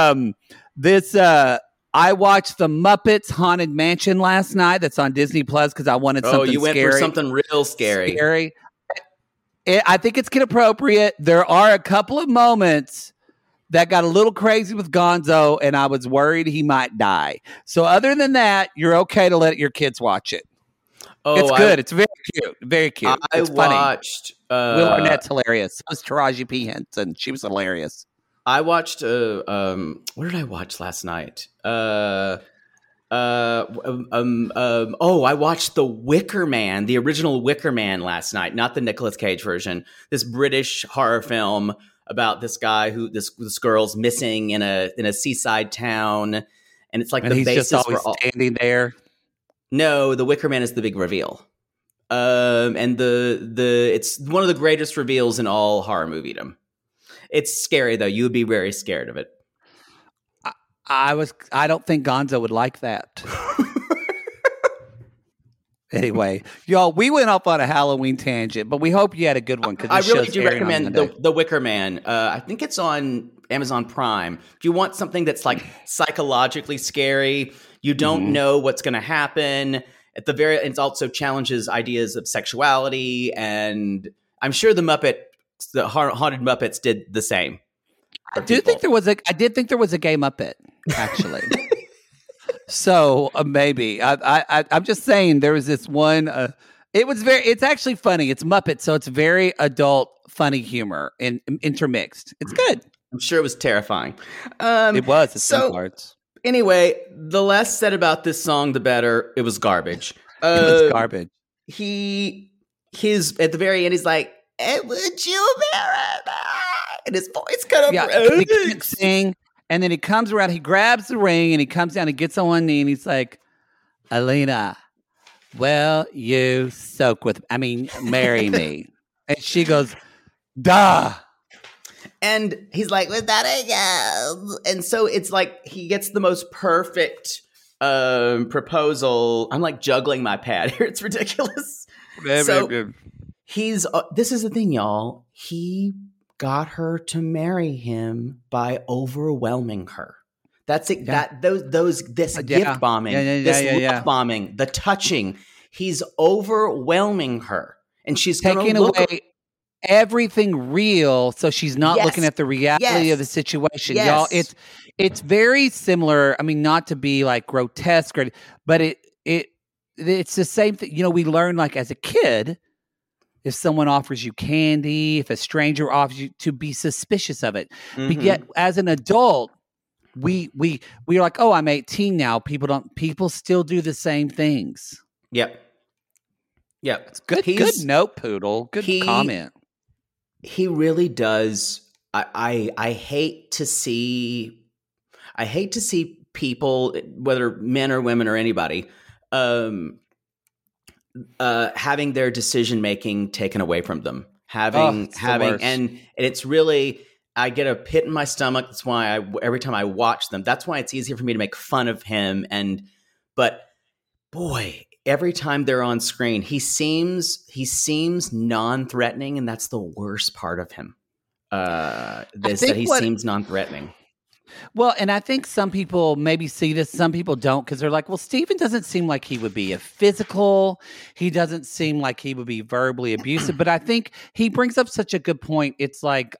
I watched the Muppets Haunted Mansion last night. That's on Disney Plus because I wanted something scary. Oh, you went for something real scary. I think it's inappropriate. There are a couple of moments that got a little crazy with Gonzo, and I was worried he might die. So other than that, you're okay to let your kids watch it. Oh, it's good. It's very cute. Very cute. It's funny. Watched Will Arnett's hilarious. So was Taraji P. Henson. She was hilarious. I watched what did I watch last night? I watched The Wicker Man, the original Wicker Man last night, not the Nicolas Cage version. This British horror film about this guy this girl's missing in a seaside town, and it's like and the he's basis just always for all. Standing there. No, the Wicker Man is the big reveal, and it's one of the greatest reveals in all horror moviedom. It's scary though; you would be very scared of it. I don't think Gonzo would like that. Anyway, y'all, we went off on a Halloween tangent, but we hope you had a good one. I really do recommend the Wicker Man. I think it's on Amazon Prime. If you want something that's like psychologically scary, you don't know what's going to happen. It also challenges ideas of sexuality, and I'm sure the Haunted Muppets did the same. I did think there was a gay Muppet, actually. So maybe I'm just saying there was this one. It's actually funny. It's Muppet, so it's very adult, funny humor and intermixed. It's good. I'm sure it was terrifying. It was at some parts. Anyway, the less said about this song, the better. It was garbage. It was garbage. His at the very end, he's like, "Would you marry me?" And his voice kind of he can't sing, and then he comes around, he grabs the ring, and he comes down and gets on one knee, and he's like, "Alina, will you marry me?" And she goes, "Duh." And he's like, "Was that a yes?" And so it's like he gets the most perfect proposal. I'm like juggling my pad here. It's ridiculous. So he's this is the thing, y'all. He got her to marry him by overwhelming her. That's it. Yeah. This gift bombing, this love bombing, the touching. He's overwhelming her, and she's taking away everything real, so she's not looking at the reality of the situation. Y'all, it's very similar. I mean, not to be like grotesque, but it's the same thing. You know, we learn like as a kid, if someone offers you candy, if a stranger offers you, to be suspicious of it. But yet, as an adult, we're like, oh, I'm 18 now. People still do the same things. Yep. It's good. Good note, Poodle. Good comment. He really does. I hate to see people, whether men or women or anybody, having their decision making taken away from them. And it's really, I get a pit in my stomach. That's why every time I watch them, that's why it's easier for me to make fun of him. But boy, every time they're on screen, he seems non-threatening, and that's the worst part of him. That he seems non-threatening. Well, and I think some people maybe see this, some people don't, because they're like, well, Steven doesn't seem like he would be a physical. He doesn't seem like he would be verbally abusive. But I think he brings up such a good point. It's like,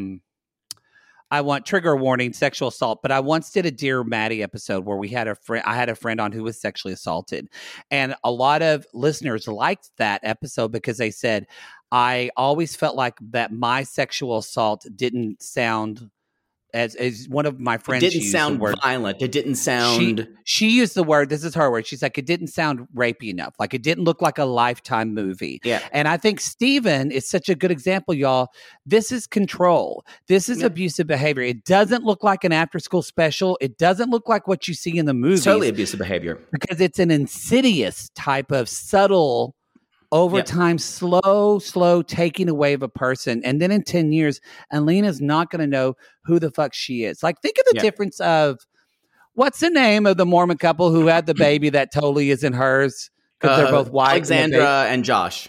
I want trigger warning, sexual assault. But I once did a Dear Maddie episode where I had a friend on who was sexually assaulted. And a lot of listeners liked that episode because they said, I always felt like that my sexual assault didn't sound, as one of my friends, it didn't sound violent. It didn't sound. She used the word. This is her word. She's like, it didn't sound rapey enough. Like it didn't look like a Lifetime movie. Yeah. And I think Steven is such a good example, y'all. This is control. This is abusive behavior. It doesn't look like an after-school special. It doesn't look like what you see in the movies. It's totally abusive behavior because it's an insidious type of subtle. Over time, slow taking away of a person. And then in 10 years, Alina's not going to know who the fuck she is. Like, think of the difference of, what's the name of the Mormon couple who had the baby that totally isn't hers? Because they're both white. Alexandra and Josh.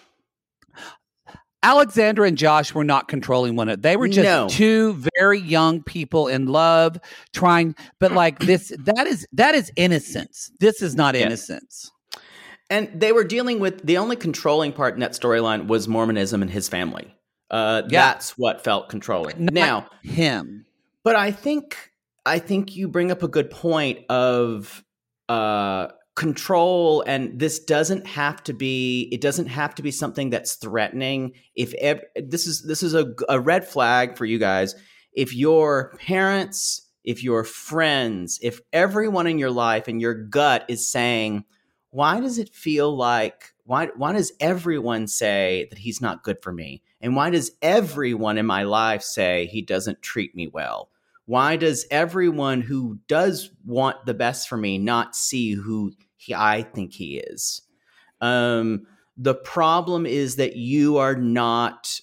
Alexandra and Josh were not controlling one another. They were just two very young people in love trying. But like this, that is innocence. This is not innocence. And they were dealing with the only controlling part in that storyline was Mormonism and his family. That's what felt controlling. Not him. But I think you bring up a good point of control, and this doesn't have to be. It doesn't have to be something that's threatening. This is a red flag for you guys. If your parents, if your friends, if everyone in your life and your gut is saying, why does it feel like, why does everyone say that he's not good for me? And why does everyone in my life say he doesn't treat me well? Why does everyone who does want the best for me not see who I think he is? The problem is that you are not,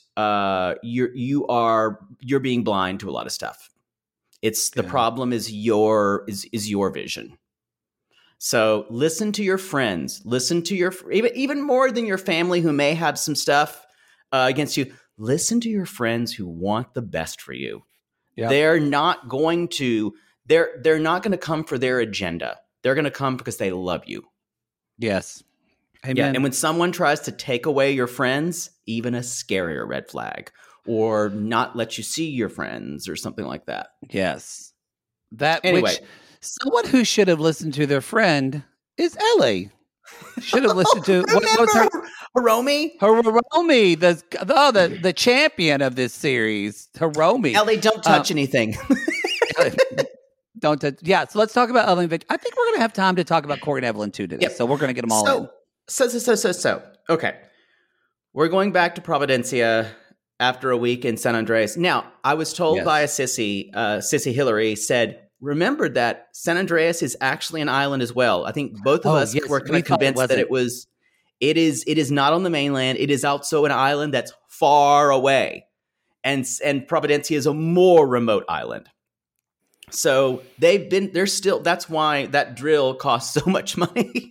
you're being blind to a lot of stuff. The problem is your vision. So listen to your friends, listen to your, even more than your family who may have some stuff against you. Listen to your friends who want the best for you. Yep. They're not going to come for their agenda. They're going to come because they love you. Yes. Amen. Yeah. And when someone tries to take away your friends, even a scarier red flag, or not let you see your friends or something like that. Yes. Someone who should have listened to their friend is Ellie. Should have listened to what's her Hiromi? Hiromi, the champion of this series. Hiromi. Ellie, don't touch anything. Don't touch. Yeah, so let's talk about Evelyn Vic. I think we're going to have time to talk about Corey and Evelyn too today. Yep. So we're going to get them all in. So, okay. We're going back to Providencia after a week in San Andreas. Now, I was told by a Sissy Hillary said, remember that San Andreas is actually an island as well. I think both of us were kind of convinced that it is not on the mainland. It is also an island that's far away. And Providencia is a more remote island. So that's why that drill costs so much money.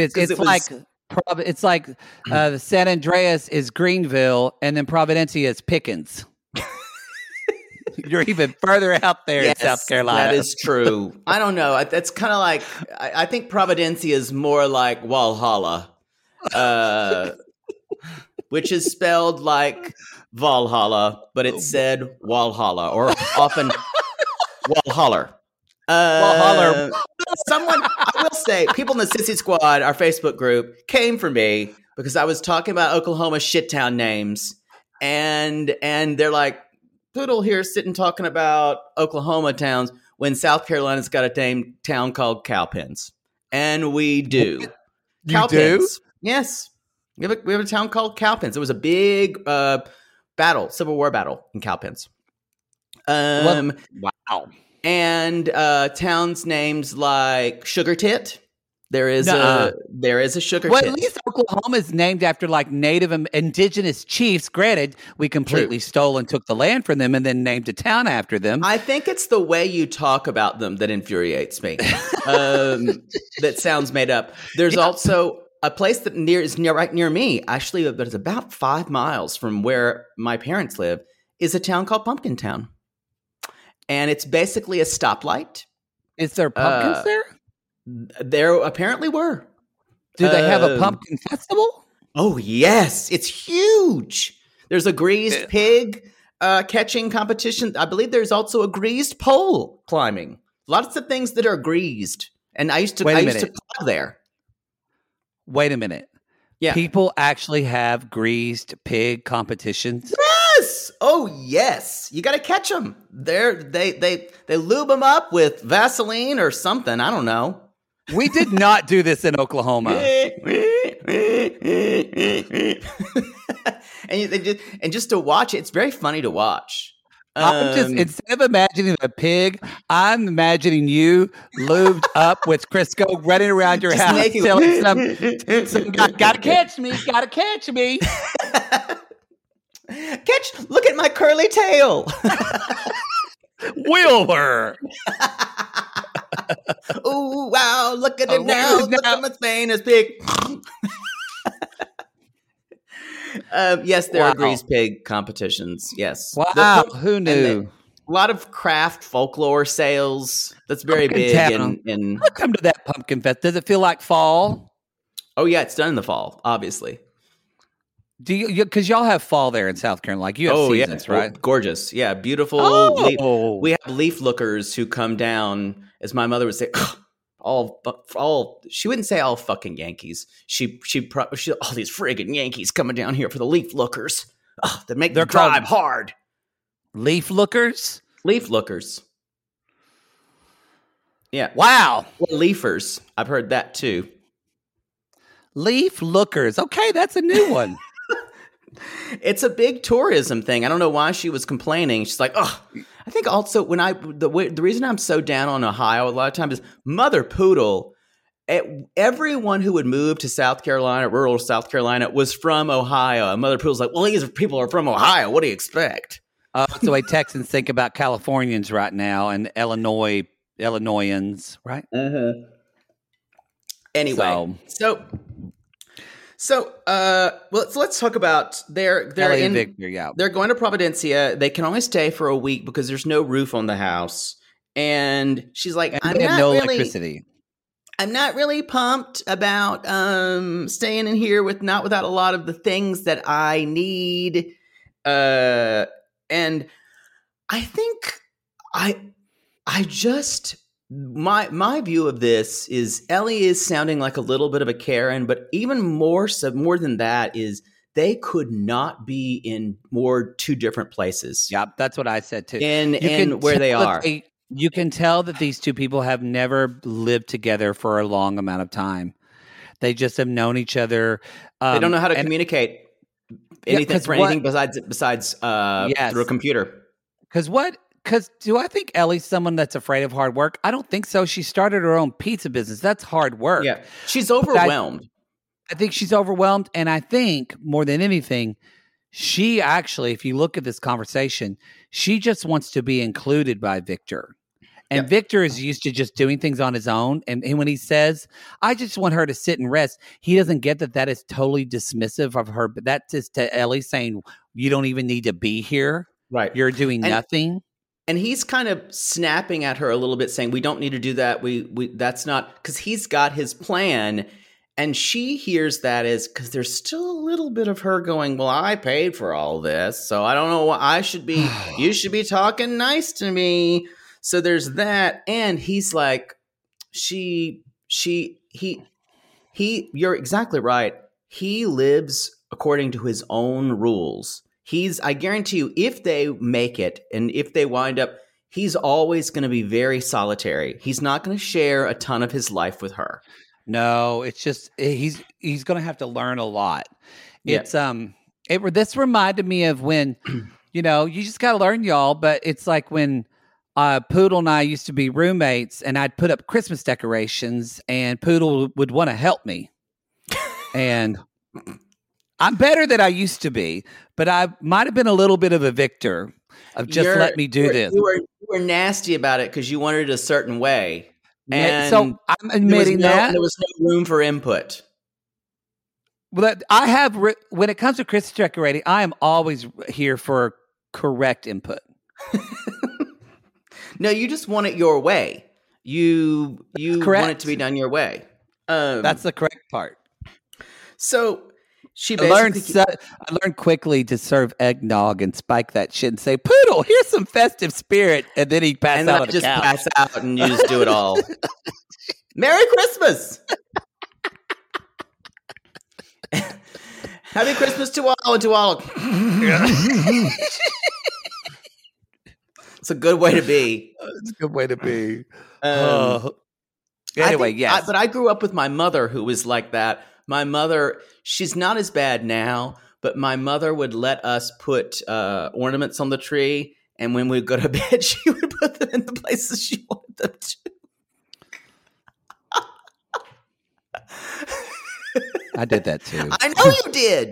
It's like the San Andreas is Greenville and then Providencia is Pickens. You're even further out there in South Carolina. That is true. I don't know. That's kind of like, I think Providencia is more like Walhalla, which is spelled like Valhalla, but it's said Walhalla or often Walhaller. Walhaller. I will say, people in the Sissy Squad, our Facebook group, came for me because I was talking about Oklahoma shittown names, and they're like, Poodle here sitting talking about Oklahoma towns when South Carolina's got a town called Cowpens. And we do. You do? Yes. We have a town called Cowpens. It was a big Civil War battle in Cowpens. Wow. And towns names like Sugar Tit. There is a Sugar Tit. At least Oklahoma is named after like native indigenous chiefs. Granted, we completely stole and took the land from them and then named a town after them. I think it's the way you talk about them that infuriates me. That sounds made up. There's also a place that is right near me, actually, that is about 5 miles from where my parents live, is a town called Pumpkin Town. And it's basically a stoplight. Is there pumpkins there? There apparently were. Do they have a pumpkin festival? Oh, yes. It's huge. There's a greased pig catching competition. I believe there's also a greased pole climbing. Lots of things that are greased. And I used to plow there. Wait a minute. Yeah. People actually have greased pig competitions? Yes. Oh, yes. You got to catch them. They lube them up with Vaseline or something. I don't know. We did not do this in Oklahoma. and just to watch it, it's very funny to watch. Instead of imagining a pig, I'm imagining you lubed up with Crisco running around your house telling some guy, gotta catch me. Look at my curly tail. Wilbur. Oh, wow, look at it now. Look at my Spain is big. Yes, there are greased pig competitions. Yes. Wow. Who knew? A lot of craft folklore sales. That's very big. I'll come to that pumpkin fest. Does it feel like fall? Oh, yeah. It's done in the fall, obviously. Do you? Because y'all have fall there in South Carolina. Like you have seasons, right? Oh, gorgeous. Yeah. Beautiful. We have leaf lookers who come down, as my mother would say, all she wouldn't say all fucking Yankees. She all these friggin' Yankees coming down here for the leaf lookers. Oh, that make their drive hard. Leaf lookers? Leaf lookers. Yeah. Wow. Or leafers. I've heard that too. Leaf lookers. Okay, that's a new one. It's a big tourism thing. I don't know why she was complaining. She's like, oh, I think also the reason I'm so down on Ohio a lot of times is Mother Poodle. Everyone who would move to South Carolina, rural South Carolina, was from Ohio. And Mother Poodle's like, well, these people are from Ohio. What do you expect? That's the way Texans think about Californians right now and Illinoisans, right? Mm-hmm. Anyway, so let's talk about they're in Victor, yeah. They're going to Providencia. They can only stay for a week because there's no roof on the house. And she's like, electricity. I'm not really pumped about staying in here without a lot of the things that I need. And I think I just my view of this is Ellie is sounding like a little bit of a Karen, but even more than that is they could not be in two different places. Yep, that's what I said too. In where they are. You can tell that these two people have never lived together for a long amount of time. They just have known each other. They don't know how to communicate anything besides Yes. through a computer. Because do I think Ellie's someone that's afraid of hard work? I don't think so. She started her own pizza business. That's hard work. Yeah, she's overwhelmed. I think she's overwhelmed. And I think more than anything, she actually, if you look at this conversation, she just wants to be included by Victor. And Victor is used to just doing things on his own. And when he says, I just want her to sit and rest, he doesn't get that is totally dismissive of her. But that's just to Ellie saying, you don't even need to be here. Right. You're doing nothing. And he's kind of snapping at her a little bit, saying, we don't need to do that. We that's not, because he's got his plan. And she hears that as, because there's still a little bit of her going, well, I paid for all this, so I don't know what I should be. You should be talking nice to me. So there's that. And he's like, you're exactly right. He lives according to his own rules. I guarantee you, if they make it and if they wind up, he's always going to be very solitary. He's not going to share a ton of his life with her. No, it's just he's going to have to learn a lot. It's this reminded me of when, you just got to learn, y'all. But it's like when Poodle and I used to be roommates, and I'd put up Christmas decorations, and Poodle would want to help me, and I'm better than I used to be, but I might have been a little bit of a victor of just let me do this. You were nasty about it because you wanted it a certain way. And so I'm admitting that. There was no room for input. Well, when it comes to Christmas decorating, I am always here for correct input. No, you just want it your way. You want it to be done your way. That's the correct part. So she I learned quickly to serve eggnog and spike that shit and say, Poodle, here's some festive spirit. And then he'd pass out on the couch. Pass out and you just do it all. Merry Christmas. Happy Christmas to all and to all. It's a good way to be. It's a good way to be. Anyway, yes. But I grew up with my mother who was like that. My mother, she's not as bad now, but my mother would let us put ornaments on the tree. And when we'd go to bed, she would put them in the places she wanted them to. I did that too. I know you did.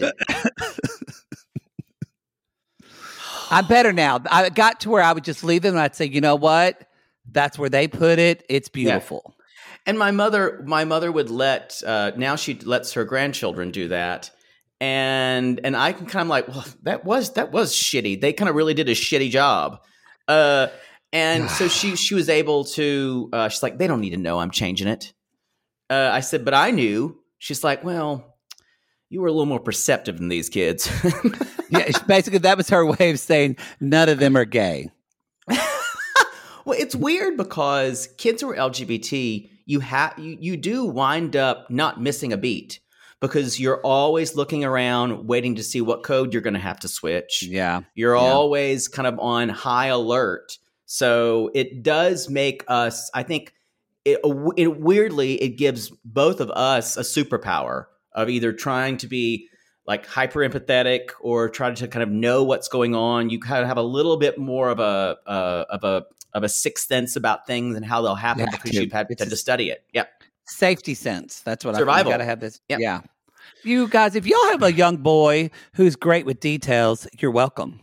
I'm better now. I got to where I would just leave them and I'd say, you know what? That's where they put it. It's beautiful. Yeah. And my mother would now she lets her grandchildren do that. And I can kind of like, well, that was shitty. They kind of really did a shitty job. And so she was able to, she's like, they don't need to know I'm changing it. I said, but I knew. She's like, well, you were a little more perceptive than these kids. Yeah, basically that was her way of saying none of them are gay. Well, it's weird because kids who are LGBT, you do wind up not missing a beat because you're always looking around waiting to see what code you're going to have to switch. Yeah. You're always kind of on high alert. So it does make us, I think, weirdly, it gives both of us a superpower of either trying to be like hyper empathetic or try to kind of know what's going on. You kind of have a little bit more of a sixth sense about things and how they'll happen because you've had to study it. Yep. Safety sense. That's what Survival. I got to have this. Yep. Yeah. You guys, if y'all have a young boy who's great with details, you're welcome.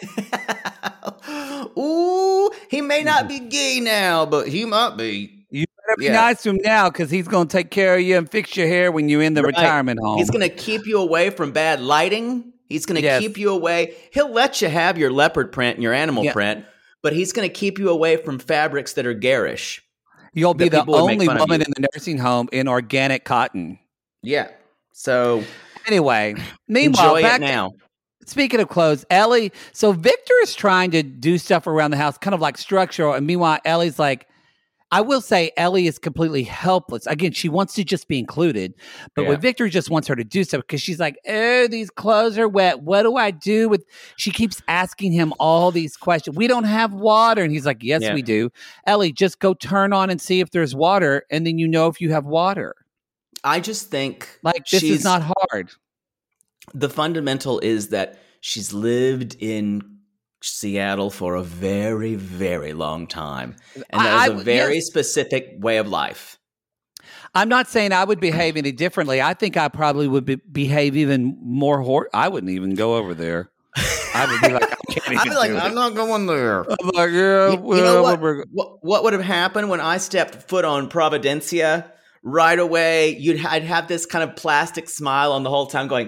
Ooh, he may not be gay now, but he might be. You better be nice to him now because he's going to take care of you and fix your hair when you're in the retirement home. He's going to keep you away from bad lighting. He's going to keep you away. He'll let you have your leopard print and your animal print, but he's going to keep you away from fabrics that are garish. You'll be the only woman in the nursing home in organic cotton. Yeah. So anyway, meanwhile, enjoy it now. Speaking of clothes, Ellie, so Victor is trying to do stuff around the house, kind of like structural, and meanwhile, Ellie's like, I will say Ellie is completely helpless. Again, she wants to just be included, but with Victor just wants her to do so because she's like, oh, these clothes are wet. What do I do with? She keeps asking him all these questions. We don't have water. And he's like, yes, we do. Ellie, just go turn on and see if there's water. And then you know if you have water. I just think like this is not hard. The fundamental is that she's lived in Seattle for a very, very long time. And that is a very specific way of life. I'm not saying I would behave any differently. I think I probably would behave even more. I wouldn't even go over there. I would be like, I can't even I'd be like, do I'm it. not going there. I'm like, yeah. You know what would have happened when I stepped foot on Providencia? Right away, I'd have this kind of plastic smile on the whole time going,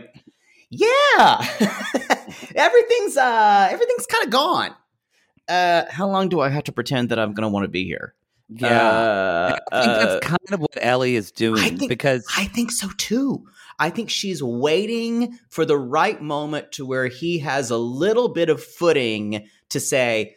yeah, everything's kind of gone. How long do I have to pretend that I'm going to want to be here? Yeah, I think that's kind of what Ellie is doing. I think so too. I think she's waiting for the right moment to where he has a little bit of footing to say,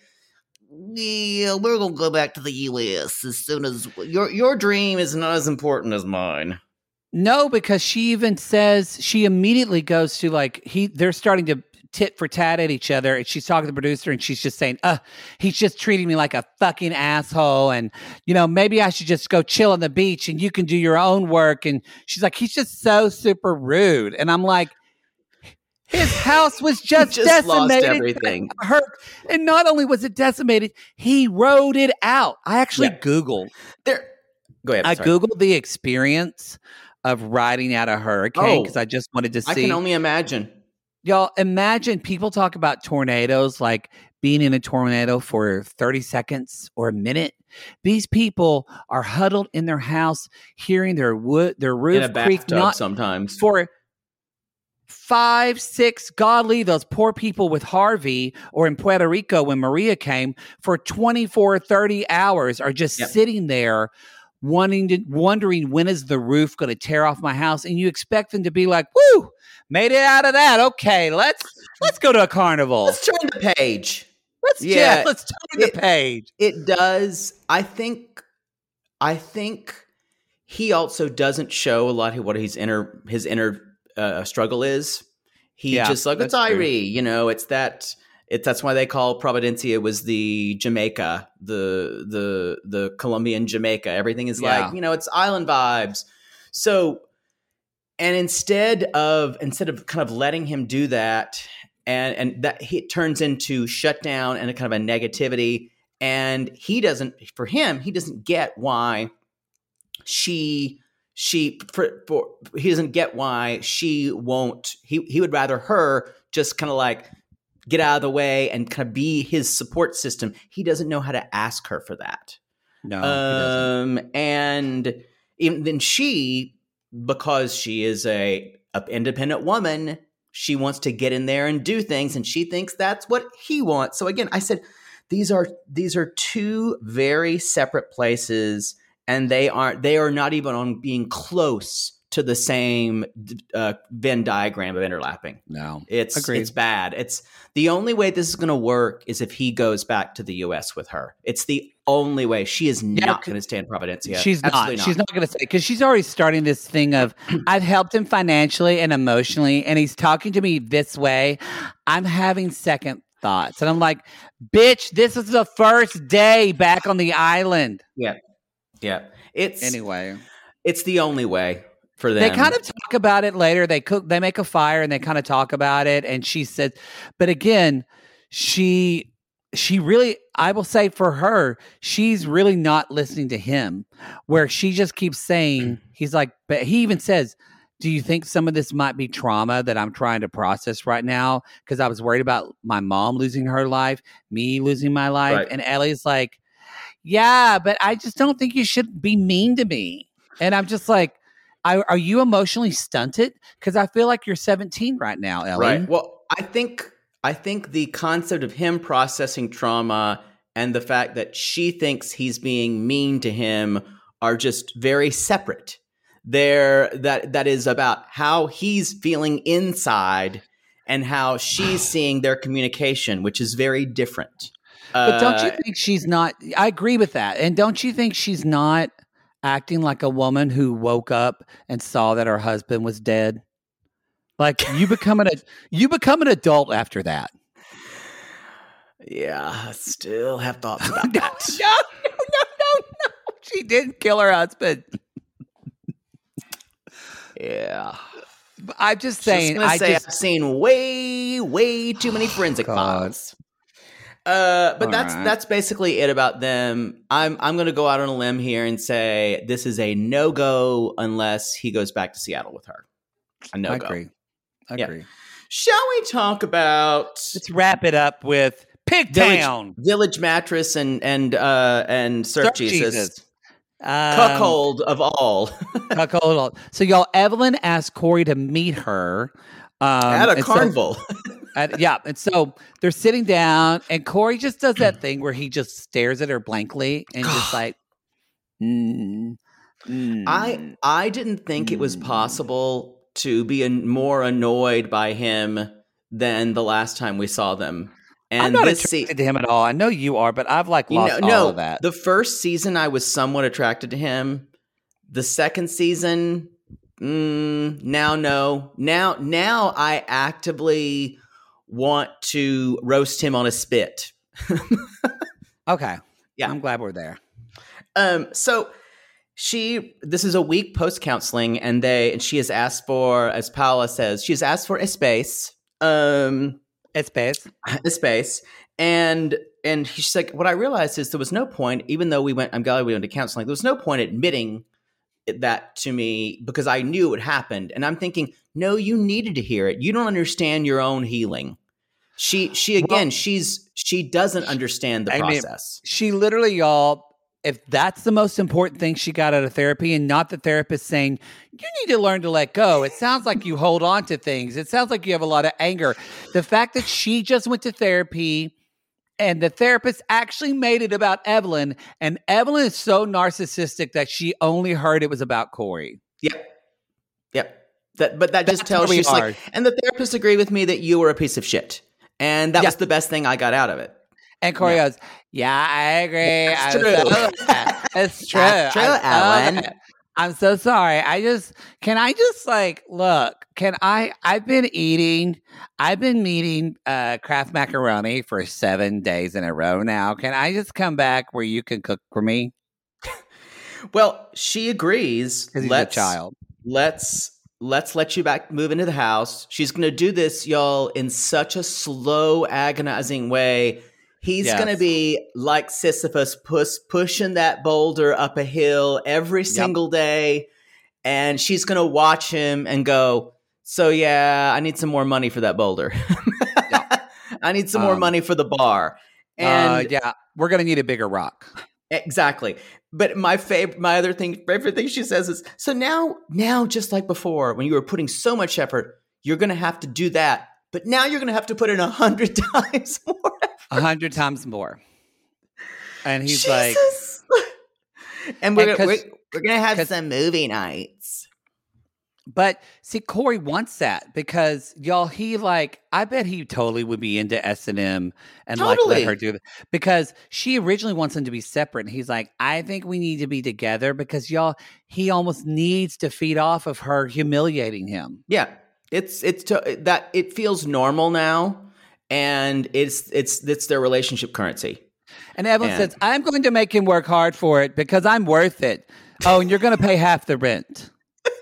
yeah, we're going to go back to the U.S. as soon as your dream is not as important as mine. No, because she even says, she immediately goes to like, they're starting to tit for tat at each other. And she's talking to the producer and she's just saying, he's just treating me like a fucking asshole. And, maybe I should just go chill on the beach and you can do your own work. And she's like, he's just so super rude. And I'm like, his house was just decimated. Lost everything. And not only was it decimated, he rode it out. I actually Googled. Go ahead. I Googled the experience of riding out a hurricane because I just wanted to see. I can only imagine. Y'all, imagine people talk about tornadoes like being in a tornado for 30 seconds or a minute. These people are huddled in their house, hearing their roof in a creak bathtub sometimes for 5, 6, God leave those poor people with Harvey or in Puerto Rico when Maria came for 24, 30 hours are just sitting there wondering when is the roof going to tear off my house, and you expect them to be like, woo, made it out of that. Okay, let's go to a carnival. Let's turn the page. Let's turn the page. It does. I think he also doesn't show a lot of what his inner struggle is. He just like, it's Irie, that's why they call Providencia was the Jamaica, the Colombian Jamaica. Everything is like, it's island vibes. So, and instead of kind of letting him do that, and that it turns into shutdown and a kind of a negativity, and he doesn't get why he doesn't get why she won't. He would rather her just kind of like get out of the way and kind of be his support system. He doesn't know how to ask her for that. No, he doesn't. And even then she, because she is a independent woman, she wants to get in there and do things, and she thinks that's what he wants. So again, I said, these are two very separate places, and they are not even on being close to the same Venn diagram of interlapping. No, it's bad. It's the only way this is going to work is if he goes back to the U.S. with her. It's the only way. She is not going to stay in Providencia. She's not. She's not going to stay because she's already starting this thing of I've helped him financially and emotionally, and he's talking to me this way. I'm having second thoughts, and I'm like, bitch, this is the first day back on the island. Yeah. It's the only way. For them. They kind of talk about it later. They make a fire and they kind of talk about it. And she said, but again, she really, I will say for her, she's really not listening to him, where she just keeps saying, he's like, but he even says, do you think some of this might be trauma that I'm trying to process right now? Because I was worried about my mom losing her life, me losing my life. Right. And Ellie's like, yeah, but I just don't think you should be mean to me. And I'm just like, are you emotionally stunted? Because I feel like you're 17 right now, Ellie. Right. Well, I think the concept of him processing trauma and the fact that she thinks he's being mean to him are just very separate. That is about how he's feeling inside and how she's seeing their communication, which is very different. But don't you think she's not? I agree with that. And don't you think she's not acting like a woman who woke up and saw that her husband was dead? Like you become an adult after that. Yeah, I still have thoughts about No. that. She didn't kill her husband. Yeah. I'm just saying. I've seen way too many Forensic Files. But that's basically it about them. I'm going to go out on a limb here and say this is a no-go unless he goes back to Seattle with her. A no-go. I agree. Shall we talk about? Let's wrap it up with Pigtown, Village Mattress, and Surf Jesus. Cuckold of all. Cuckold of all. So y'all, Evelyn asked Corey to meet her at a carnival. And so they're sitting down, and Corey just does that thing where he just stares at her blankly and just like, I didn't think it was possible to be more annoyed by him than the last time we saw them. And I'm not attracted to him at all. I know you are, but I've lost all of that. The first season, I was somewhat attracted to him. The second season, now no. Now I actively want to roast him on a spit. Okay. Yeah. I'm glad we're there. So this is a week post-counseling, and she has asked for, as Paola says, she's asked for a space. A space. And she's like, what I realized is there was no point, even though I'm glad we went to counseling, there was no point admitting that to me because I knew it happened. And I'm thinking, no, you needed to hear it. You don't understand your own healing. She doesn't understand the process. She literally, y'all, if that's the most important thing she got out of therapy, and not the therapist saying, you need to learn to let go. It sounds like you hold on to things. It sounds like you have a lot of anger. The fact that she just went to therapy and the therapist actually made it about Evelyn, and Evelyn is so narcissistic that she only heard it was about Corey. Yep. But that just tells you, like, and the therapist agreed with me that you were a piece of shit. And that was the best thing I got out of it. And Corey goes, yeah, I agree. It's true. It's true. That's true, Ellen. I'm so sorry. I've been eating Kraft macaroni for 7 days in a row now. Can I just come back where you can cook for me? Well, she agrees. Because he's a child. Let's let you move into the house. She's going to do this, y'all, in such a slow, agonizing way. He's going to be like Sisyphus pushing that boulder up a hill every single day. And she's going to watch him and go, so yeah, I need some more money for that boulder. I need some more money for the bar. And we're going to need a bigger rock. Exactly. But my favorite thing she says is, so now, just like before, when you were putting so much effort, you're going to have to do that. But now you're going to have to put in 100 times more effort. 100 times more. And he's Jesus. And we're going to have some movie nights. But see, Corey wants that because, y'all, I bet he totally would be into S&M and let her do it. Because she originally wants them to be separate. And he's like, I think we need to be together because, y'all, he almost needs to feed off of her humiliating him. Yeah. It feels normal now. And it's their relationship currency. And Evelyn says, I'm going to make him work hard for it because I'm worth it. Oh, and you're going to pay half the rent.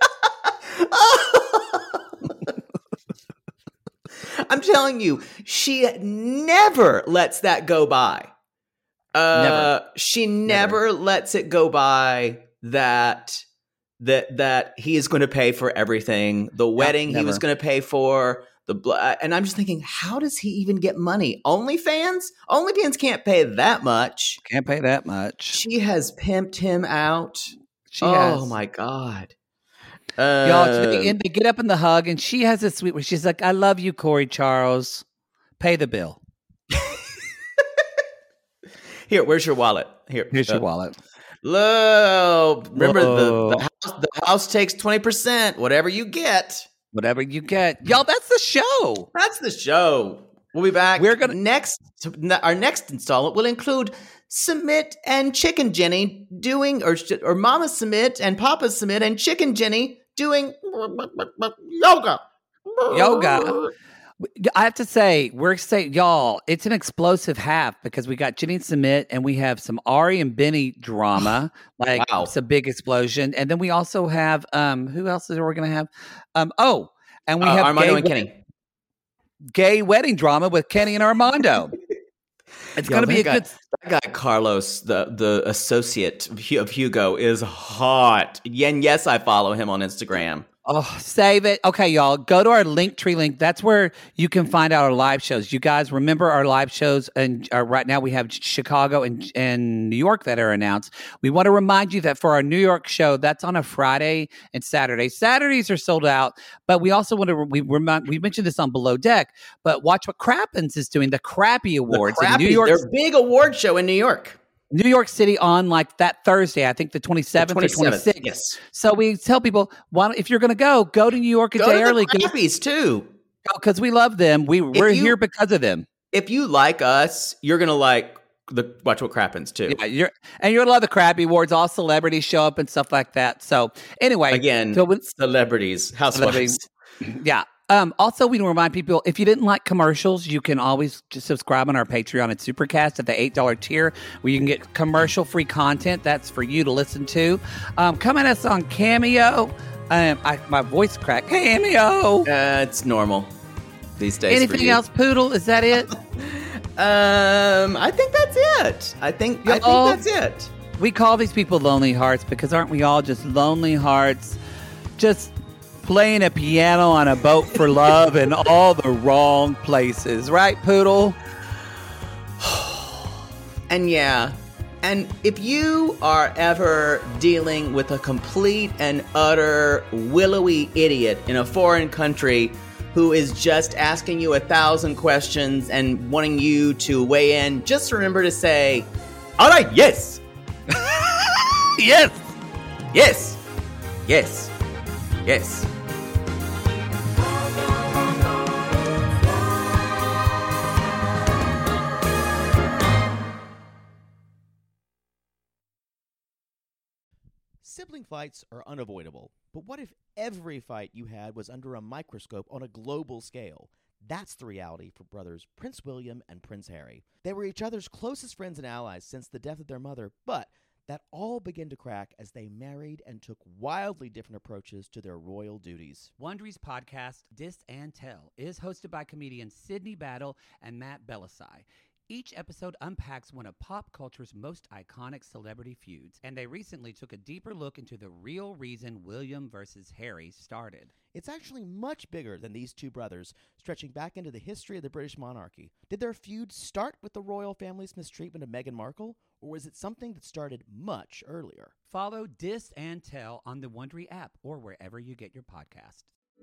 I'm telling you, she never lets that go by. Never. She never lets it go by that he is going to pay for everything. The wedding he was going to pay for. And I'm just thinking, how does he even get money? OnlyFans? OnlyFans can't pay that much. Can't pay that much. She has pimped him out. She has. Oh my God. Y'all, they get up in the hug, and she has a sweet where she's like, I love you, Corey Charles. Pay the bill. Here, where's your wallet? Here's your wallet. Low. Remember, the house takes 20%. Whatever you get. Y'all, that's the show. We'll be back. We're gonna Our next installment will include Submit and Chicken Jenny doing, or Mama Submit and Papa Submit and Chicken Jenny doing yoga. I have to say, y'all, it's an explosive half because we got Jenny Submit and we have some Ari and Benny drama, it's a big explosion. And then we also have, who else are we going to have? And we have Armando and Kenny. Gay wedding drama with Kenny and Armando. It's going to be good. That guy, Carlos, the associate of Hugo, is hot. And yes, I follow him on Instagram. Oh, save it. Okay, y'all, go to our Linktree link. That's where you can find out our live shows. You guys remember our live shows, and right now we have Chicago and New York that are announced. We want to remind you that for our New York show, that's on a Friday and Saturday. Saturdays are sold out, but we also want to we mentioned this on Below Deck, but watch what Crappens is doing, the Crappy Awards in New York. Their big award show in New York. New York City on like that Thursday, I think the 27th or 26th. Yes. So we tell people, if you're going to go to New York a day early. Go to the Crappies too. Because we love them. We're here because of them. If you like us, you're going to like Watch What Crappens too. Yeah, you're going to love the Crappy Awards. All celebrities show up and stuff like that. So anyway. Again, celebrities, housewives. Yeah. Also, we remind people, if you didn't like commercials, you can always just subscribe on our Patreon at Supercast at the $8 tier, where you can get commercial-free content. That's for you to listen to. Come at us on Cameo. My voice cracked. Cameo. It's normal these days. Anything else, Poodle? Is that it? I think that's it. I think that's it. We call these people lonely hearts because aren't we all just lonely hearts? Just playing a piano on a boat for love in all the wrong places. Right, Poodle? And if you are ever dealing with a complete and utter willowy idiot in a foreign country who is just asking you 1,000 questions and wanting you to weigh in, just remember to say, all right, yes. Yes. Yes. Yes. Yes. Sibling fights are unavoidable, but what if every fight you had was under a microscope on a global scale? That's the reality for brothers Prince William and Prince Harry. They were each other's closest friends and allies since the death of their mother, but that all began to crack as they married and took wildly different approaches to their royal duties. Wondery's podcast, Dis and Tell, is hosted by comedians Sydney Battle and Matt Bellassai. Each episode unpacks one of pop culture's most iconic celebrity feuds, and they recently took a deeper look into the real reason William versus Harry started. It's actually much bigger than these two brothers, stretching back into the history of the British monarchy. Did their feud start with the royal family's mistreatment of Meghan Markle, or was it something that started much earlier? Follow Dis and Tell on the Wondery app or wherever you get your podcasts.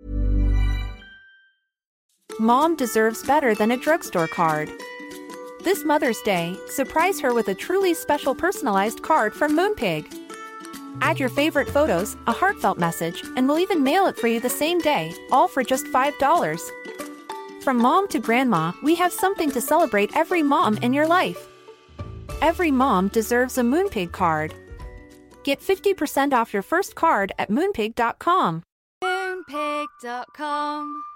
Mom deserves better than a drugstore card. This Mother's Day, surprise her with a truly special personalized card from Moonpig. Add your favorite photos, a heartfelt message, and we'll even mail it for you the same day, all for just $5. From mom to grandma, we have something to celebrate every mom in your life. Every mom deserves a Moonpig card. Get 50% off your first card at moonpig.com. Moonpig.com